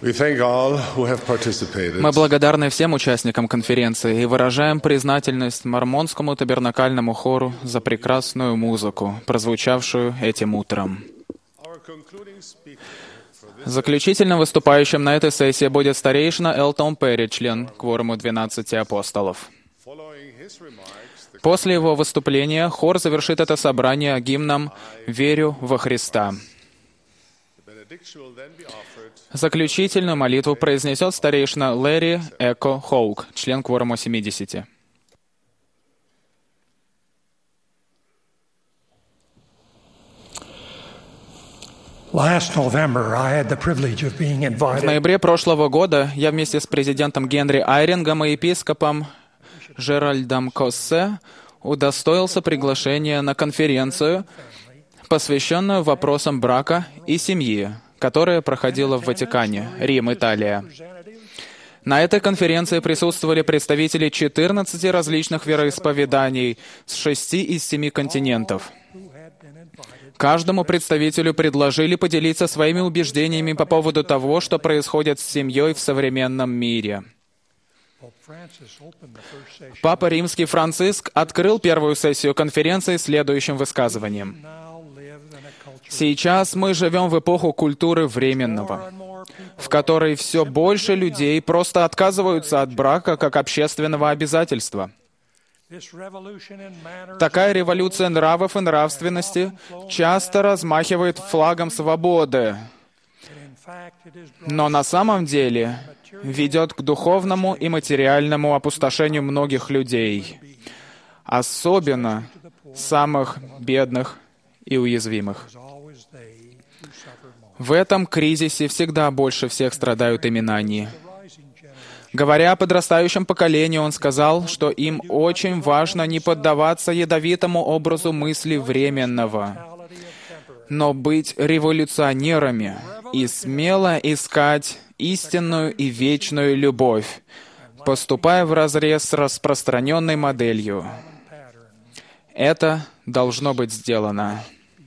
Мы благодарны всем участникам конференции и выражаем признательность Мормонскому табернакальному хору за прекрасную музыку, прозвучавшую этим утром. Заключительным выступающим на этой сессии будет старейшина Элтон Перри, член кворума двенадцати апостолов. После его выступления хор завершит это собрание гимном «Верю во Христа». Заключительную молитву произнесет старейшина Лэри Эко Хоук, член кворума семидесяти. В ноябре прошлого года я вместе с президентом Генри Айрингом и епископом Жеральдом Коссе удостоился приглашения на конференцию, посвященную вопросам брака и семьи, которая проходила в Ватикане, Рим, Италия. На этой конференции присутствовали представители четырнадцати различных вероисповеданий с шести из семи континентов. Каждому представителю предложили поделиться своими убеждениями по поводу того, что происходит с семьей в современном мире. Папа Римский Франциск открыл первую сессию конференции следующим высказыванием. «Сейчас мы живем в эпоху культуры временного, в которой все больше людей просто отказываются от брака как общественного обязательства. Такая революция нравов и нравственности часто размахивает флагом свободы, но на самом деле ведет к духовному и материальному опустошению многих людей, особенно самых бедных и уязвимых. В этом кризисе всегда больше всех страдают именно они». Говоря о подрастающем поколении, он сказал, что им очень важно не поддаваться ядовитому образу мысли временного, но быть революционерами и смело искать истинную и вечную любовь, поступая вразрез с распространенной моделью. Это должно быть сделано.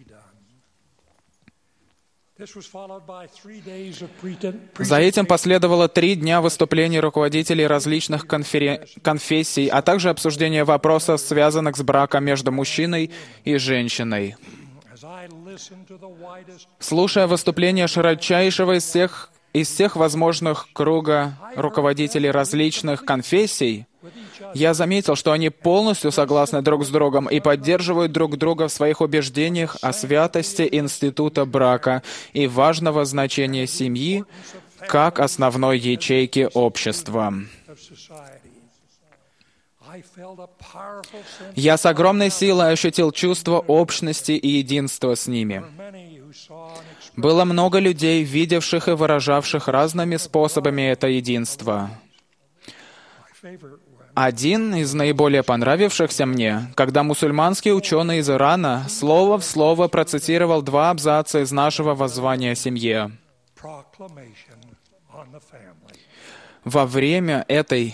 За этим последовало три дня выступлений руководителей различных конферен... конфессий, а также обсуждение вопросов, связанных с браком между мужчиной и женщиной. Слушая выступления широчайшего из всех, из всех возможных круга руководителей различных конфессий, я заметил, что они полностью согласны друг с другом и поддерживают друг друга в своих убеждениях о святости института брака и важного значения семьи как основной ячейки общества. Я с огромной силой ощутил чувство общности и единства с ними. Было много людей, видевших и выражавших разными способами это единство. Один из наиболее понравившихся мне, когда мусульманский ученый из Ирана слово в слово процитировал два абзаца из нашего воззвания семье. Во время этой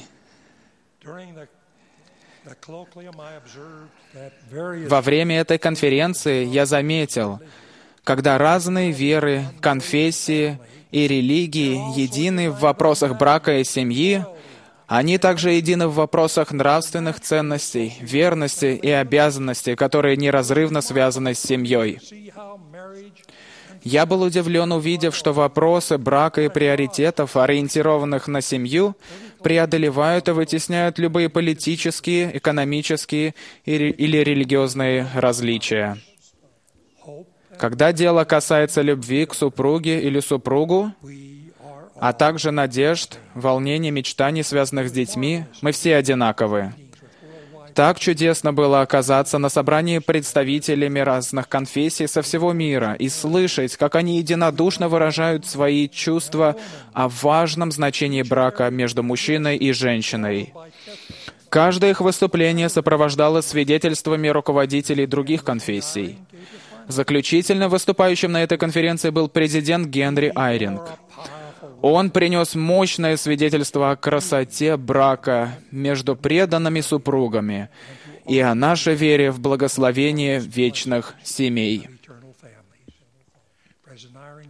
Во время этой конференции я заметил, когда разные веры, конфессии и религии едины в вопросах брака и семьи, они также едины в вопросах нравственных ценностей, верности и обязанностей, которые неразрывно связаны с семьей. Я был удивлен, увидев, что вопросы брака и приоритетов, ориентированных на семью, преодолевают и вытесняют любые политические, экономические или религиозные различия. Когда дело касается любви к супруге или супругу, а также надежд, волнений, мечтаний, связанных с детьми, мы все одинаковы. Так чудесно было оказаться на собрании представителями разных конфессий со всего мира и слышать, как они единодушно выражают свои чувства о важном значении брака между мужчиной и женщиной. Каждое их выступление сопровождалось свидетельствами руководителей других конфессий. Заключительным выступающим на этой конференции был президент Генри Айринг. Он принес мощное свидетельство о красоте брака между преданными супругами и о нашей вере в благословение вечных семей.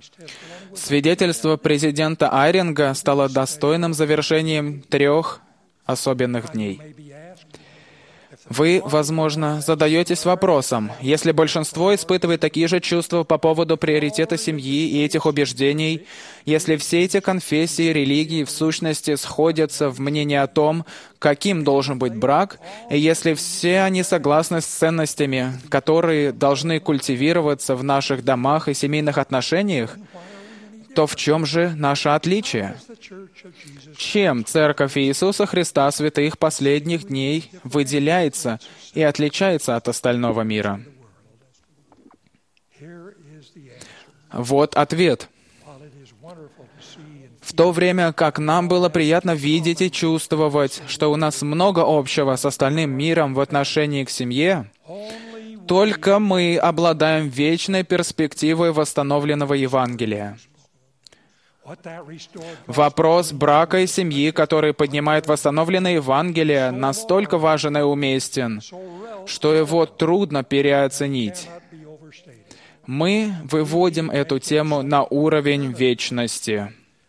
Свидетельство президента Айринга стало достойным завершением трех особенных дней. Вы, возможно, задаетесь вопросом, если большинство испытывает такие же чувства по поводу приоритета семьи и этих убеждений, если все эти конфессии, религии в сущности сходятся в мнении о том, каким должен быть брак, и если все они согласны с ценностями, которые должны культивироваться в наших домах и семейных отношениях, то в чем же наше отличие? Чем Церковь Иисуса Христа святых последних дней выделяется и отличается от остального мира? Вот ответ. В то время как нам было приятно видеть и чувствовать, что у нас много общего с остальным миром в отношении к семье, только мы обладаем вечной перспективой восстановленного Евангелия. Вопрос брака и семьи, который поднимает восстановленное Евангелие, настолько важен и уместен, что его трудно переоценить. Мы выводим эту тему на уровень вечности.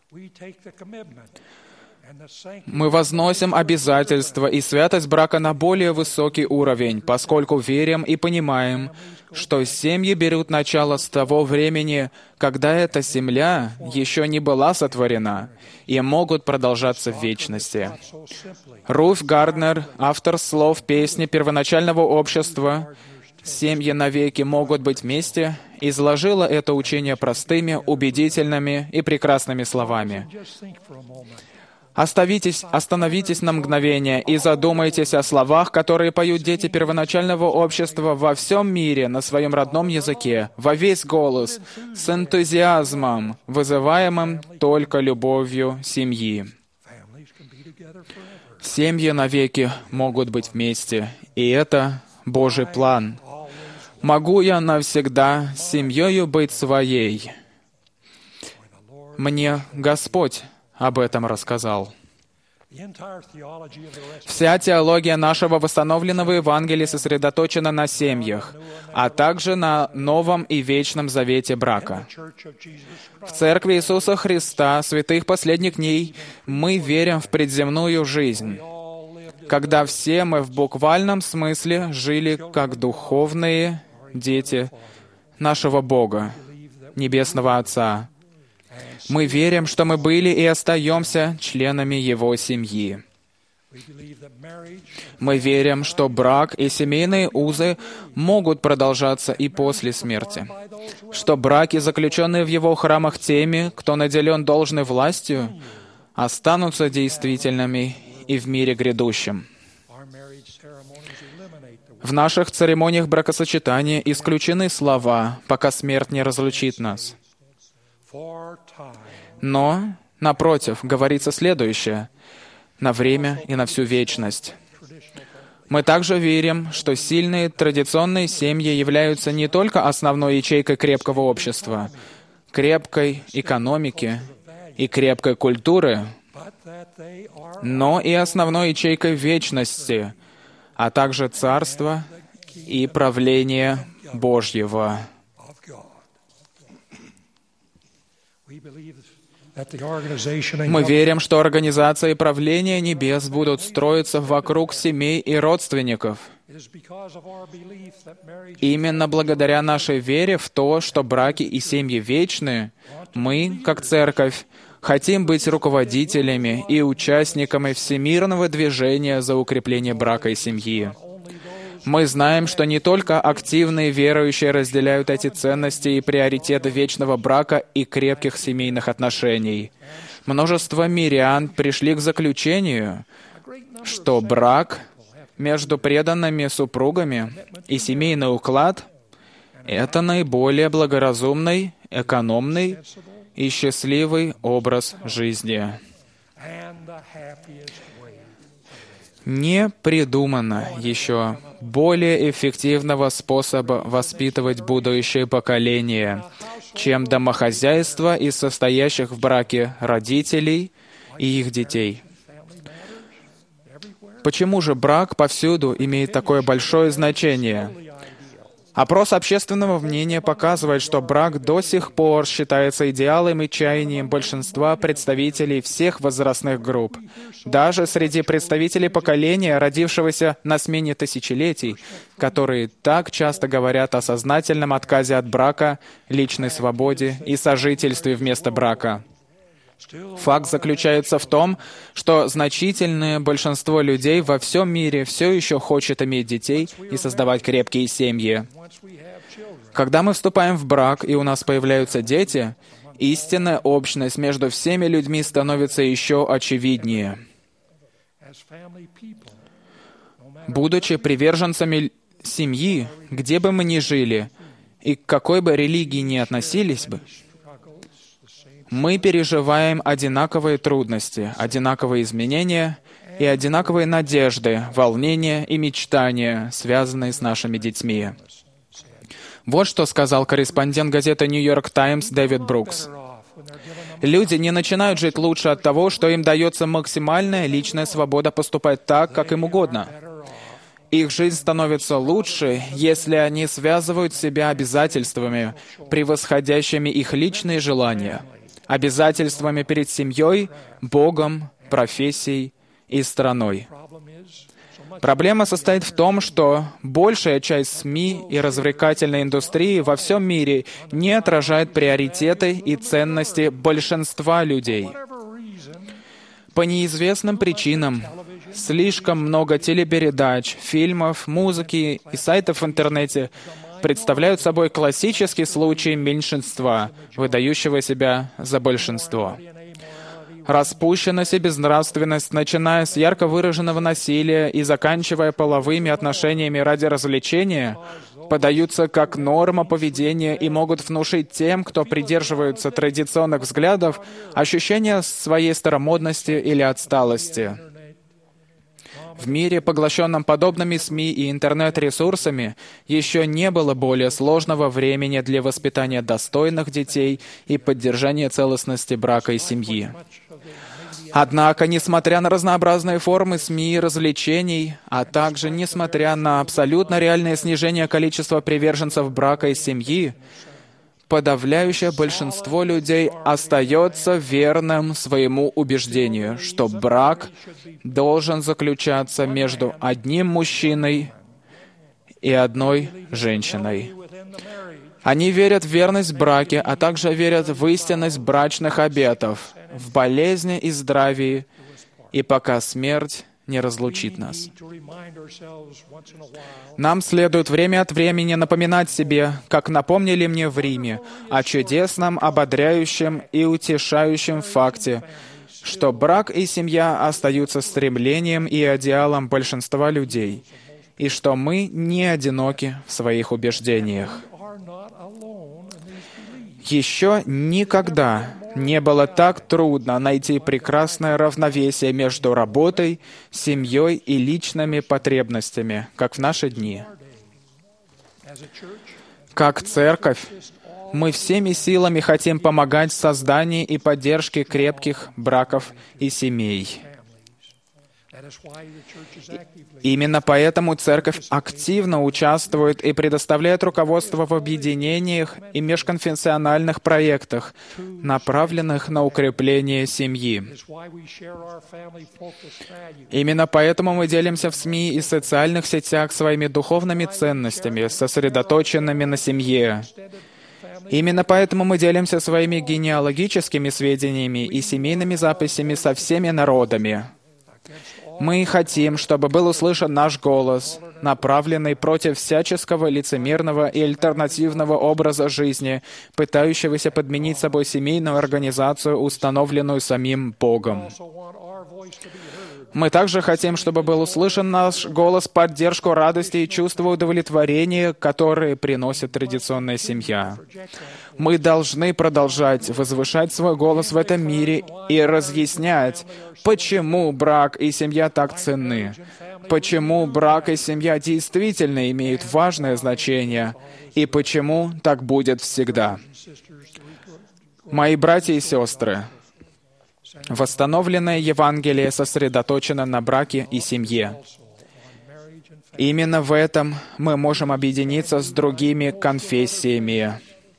Мы возносим обязательства и святость брака на более высокий уровень, поскольку верим и понимаем, что семьи берут начало с того времени, когда эта земля еще не была сотворена, и могут продолжаться в вечности. Руф Гарднер, автор слов песни первоначального общества «Семьи навеки могут быть вместе», изложила это учение простыми, убедительными и прекрасными словами. Оставитесь, остановитесь на мгновение и задумайтесь о словах, которые поют дети первоначального общества во всем мире на своем родном языке, во весь голос, с энтузиазмом, вызываемым только любовью семьи. Семьи навеки могут быть вместе, и это Божий план. Могу я навсегда семьёю быть своей? Мне Господь об этом рассказал. Вся теология нашего восстановленного Евангелия сосредоточена на семьях, а также на новом и вечном завете брака. В Церкви Иисуса Христа, святых последних дней, мы верим в предземную жизнь, когда все мы в буквальном смысле жили как духовные дети нашего Бога, Небесного Отца. Мы верим, что мы были и остаемся членами Его семьи. Мы верим, что брак и семейные узы могут продолжаться и после смерти, что браки, заключенные в Его храмах теми, кто наделен должной властью, останутся действительными и в мире грядущем. В наших церемониях бракосочетания исключены слова «пока смерть не разлучит нас». Но, напротив, говорится следующее: «на время и на всю вечность». Мы также верим, что сильные традиционные семьи являются не только основной ячейкой крепкого общества, крепкой экономики и крепкой культуры, но и основной ячейкой вечности, а также царства и правления Божьего. Мы верим, что организация и правление небес будут строиться вокруг семей и родственников. Именно благодаря нашей вере в то, что браки и семьи вечны, мы, как церковь, хотим быть руководителями и участниками всемирного движения за укрепление брака и семьи. Мы знаем, что не только активные верующие разделяют эти ценности и приоритеты вечного брака и крепких семейных отношений. Множество мирян пришли к заключению, что брак между преданными супругами и семейный уклад — это наиболее благоразумный, экономный и счастливый образ жизни. Не придумано еще более эффективного способа воспитывать будущее поколение, чем домохозяйство из состоящих в браке родителей и их детей. Почему же брак повсюду имеет такое большое значение? Опрос общественного мнения показывает, что брак до сих пор считается идеалом и чаянием большинства представителей всех возрастных групп. Даже среди представителей поколения, родившегося на смене тысячелетий, которые так часто говорят о сознательном отказе от брака, личной свободе и сожительстве вместо брака. Факт заключается в том, что значительное большинство людей во всем мире все еще хочет иметь детей и создавать крепкие семьи. Когда мы вступаем в брак и у нас появляются дети, истинная общность между всеми людьми становится еще очевиднее. Будучи приверженцами семьи, где бы мы ни жили и к какой бы религии ни относились бы, мы переживаем одинаковые трудности, одинаковые изменения и одинаковые надежды, волнения и мечтания, связанные с нашими детьми. Вот что сказал корреспондент газеты «Нью-Йорк Таймс» Дэвид Брукс. Люди не начинают жить лучше от того, что им дается максимальная личная свобода поступать так, как им угодно. Их жизнь становится лучше, если они связывают себя обязательствами, превосходящими их личные желания, обязательствами перед семьей, Богом, профессией и страной. Проблема состоит в том, что большая часть СМИ и развлекательной индустрии во всем мире не отражает приоритеты и ценности большинства людей. По неизвестным причинам слишком много телепередач, фильмов, музыки и сайтов в интернете представляют собой классический случай меньшинства, выдающего себя за большинство. Распущенность и безнравственность, начиная с ярко выраженного насилия и заканчивая половыми отношениями ради развлечения, подаются как норма поведения и могут внушить тем, кто придерживается традиционных взглядов, ощущение своей старомодности или отсталости. В мире, поглощенном подобными СМИ и интернет-ресурсами, еще не было более сложного времени для воспитания достойных детей и поддержания целостности брака и семьи. Однако, несмотря на разнообразные формы СМИ и развлечений, а также несмотря на абсолютно реальное снижение количества приверженцев брака и семьи, подавляющее большинство людей остается верным своему убеждению, что брак должен заключаться между одним мужчиной и одной женщиной. Они верят в верность в браке, а также верят в истинность брачных обетов, в болезни и здравии, и пока смерть не разлучит нас. Нам следует время от времени напоминать себе, как напомнили мне в Риме, о чудесном, ободряющем и утешающем факте, что брак и семья остаются стремлением и идеалом большинства людей, и что мы не одиноки в своих убеждениях. Еще никогда не было так трудно найти прекрасное равновесие между работой, семьей и личными потребностями, как в наши дни. Как церковь, мы всеми силами хотим помогать в создании и поддержке крепких браков и семей. Именно поэтому Церковь активно участвует и предоставляет руководство в объединениях и межконфессиональных проектах, направленных на укрепление семьи. Именно поэтому мы делимся в СМИ и социальных сетях своими духовными ценностями, сосредоточенными на семье. Именно поэтому мы делимся своими генеалогическими сведениями и семейными записями со всеми народами. Мы хотим, чтобы был услышан наш голос, направленный против всяческого лицемерного и альтернативного образа жизни, пытающегося подменить собой семейную организацию, установленную самим Богом. Мы также хотим, чтобы был услышан наш голос, поддержку, радости и чувство удовлетворения, которые приносит традиционная семья. Мы должны продолжать возвышать свой голос в этом мире и разъяснять, почему брак и семья так ценны, почему брак и семья действительно имеют важное значение и почему так будет всегда. Мои братья и сестры, восстановленное Евангелие сосредоточено на браке и семье. Именно в этом мы можем объединиться с другими конфессиями.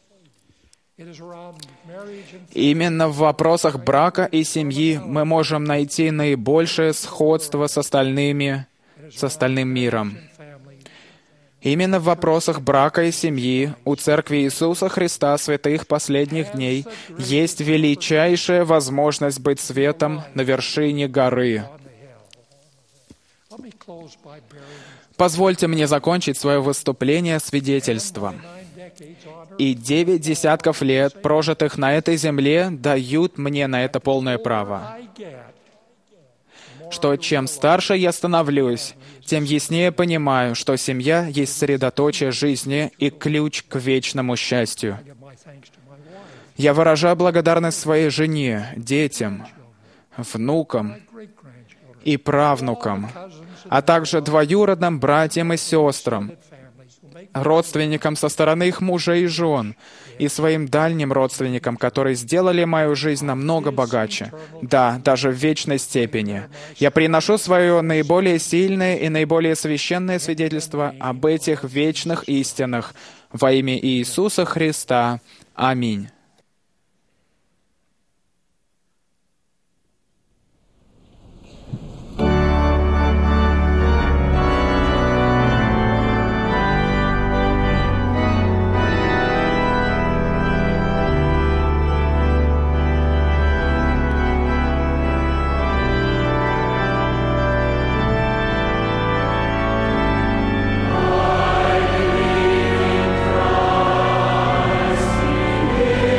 Именно в вопросах брака и семьи мы можем найти наибольшее сходство с остальными, с остальным миром. Именно в вопросах брака и семьи у Церкви Иисуса Христа Святых Последних Дней есть величайшая возможность быть светом на вершине горы. Позвольте мне закончить свое выступление свидетельством. И девять десятков лет, прожитых на этой земле, дают мне на это полное право. Что чем старше я становлюсь, тем яснее понимаю, что семья есть средоточие жизни и ключ к вечному счастью. Я выражаю благодарность своей жене, детям, внукам и правнукам, а также двоюродным братьям и сестрам, родственникам со стороны их мужей и жен, и своим дальним родственникам, которые сделали мою жизнь намного богаче. Да, даже в вечной степени. Я приношу свое наиболее сильное и наиболее священное свидетельство об этих вечных истинах во имя Иисуса Христа. Аминь. I believe in Christ, He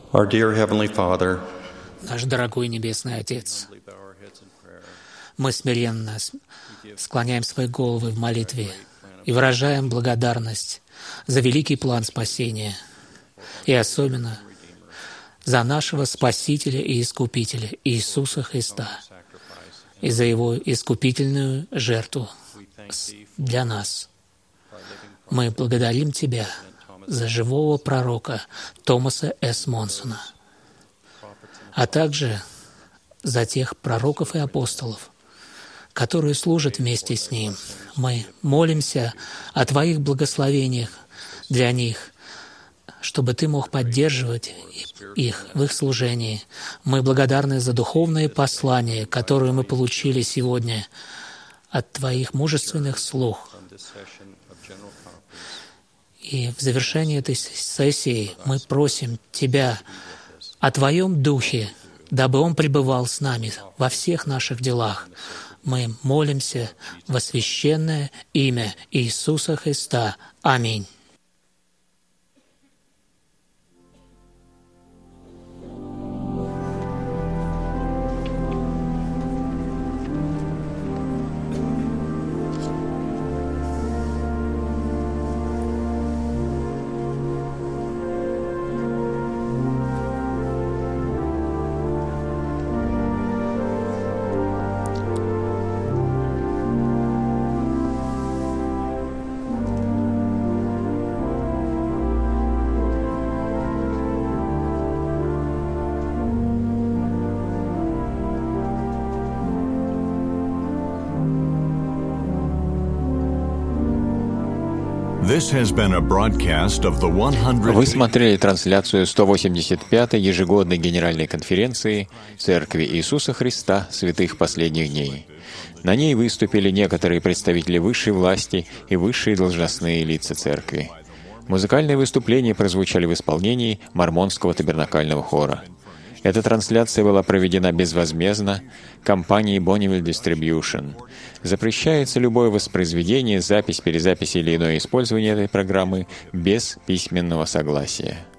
Our dear Heavenly Father, Наш дорогой Небесный Отец, мы смиренно склоняем свои головы в молитве и выражаем благодарность за великий план спасения, и особенно за нашего Спасителя и Искупителя Иисуса Христа, и за Его искупительную жертву для нас. Мы благодарим Тебя за живого пророка Томаса С. Монсона, а также за тех пророков и апостолов, которые служат вместе с Ним. Мы молимся о Твоих благословениях для них, чтобы Ты мог поддерживать их в их служении. Мы благодарны за духовные послания, которые мы получили сегодня от Твоих мужественных слуг. И в завершении этой сессии мы просим Тебя о Твоем Духе, дабы Он пребывал с нами во всех наших делах. Мы молимся во священное имя Иисуса Христа. Аминь. Вы смотрели трансляцию сто восемьдесят пятой ежегодной Генеральной конференции Церкви Иисуса Христа Святых Последних Дней. На ней выступили некоторые представители высшей власти и высшие должностные лица Церкви. Музыкальные выступления прозвучали в исполнении Мормонского табернакального хора. Эта трансляция была проведена безвозмездно компанией Bonneville Distribution. Запрещается любое воспроизведение, запись, перезапись или иное использование этой программы без письменного согласия.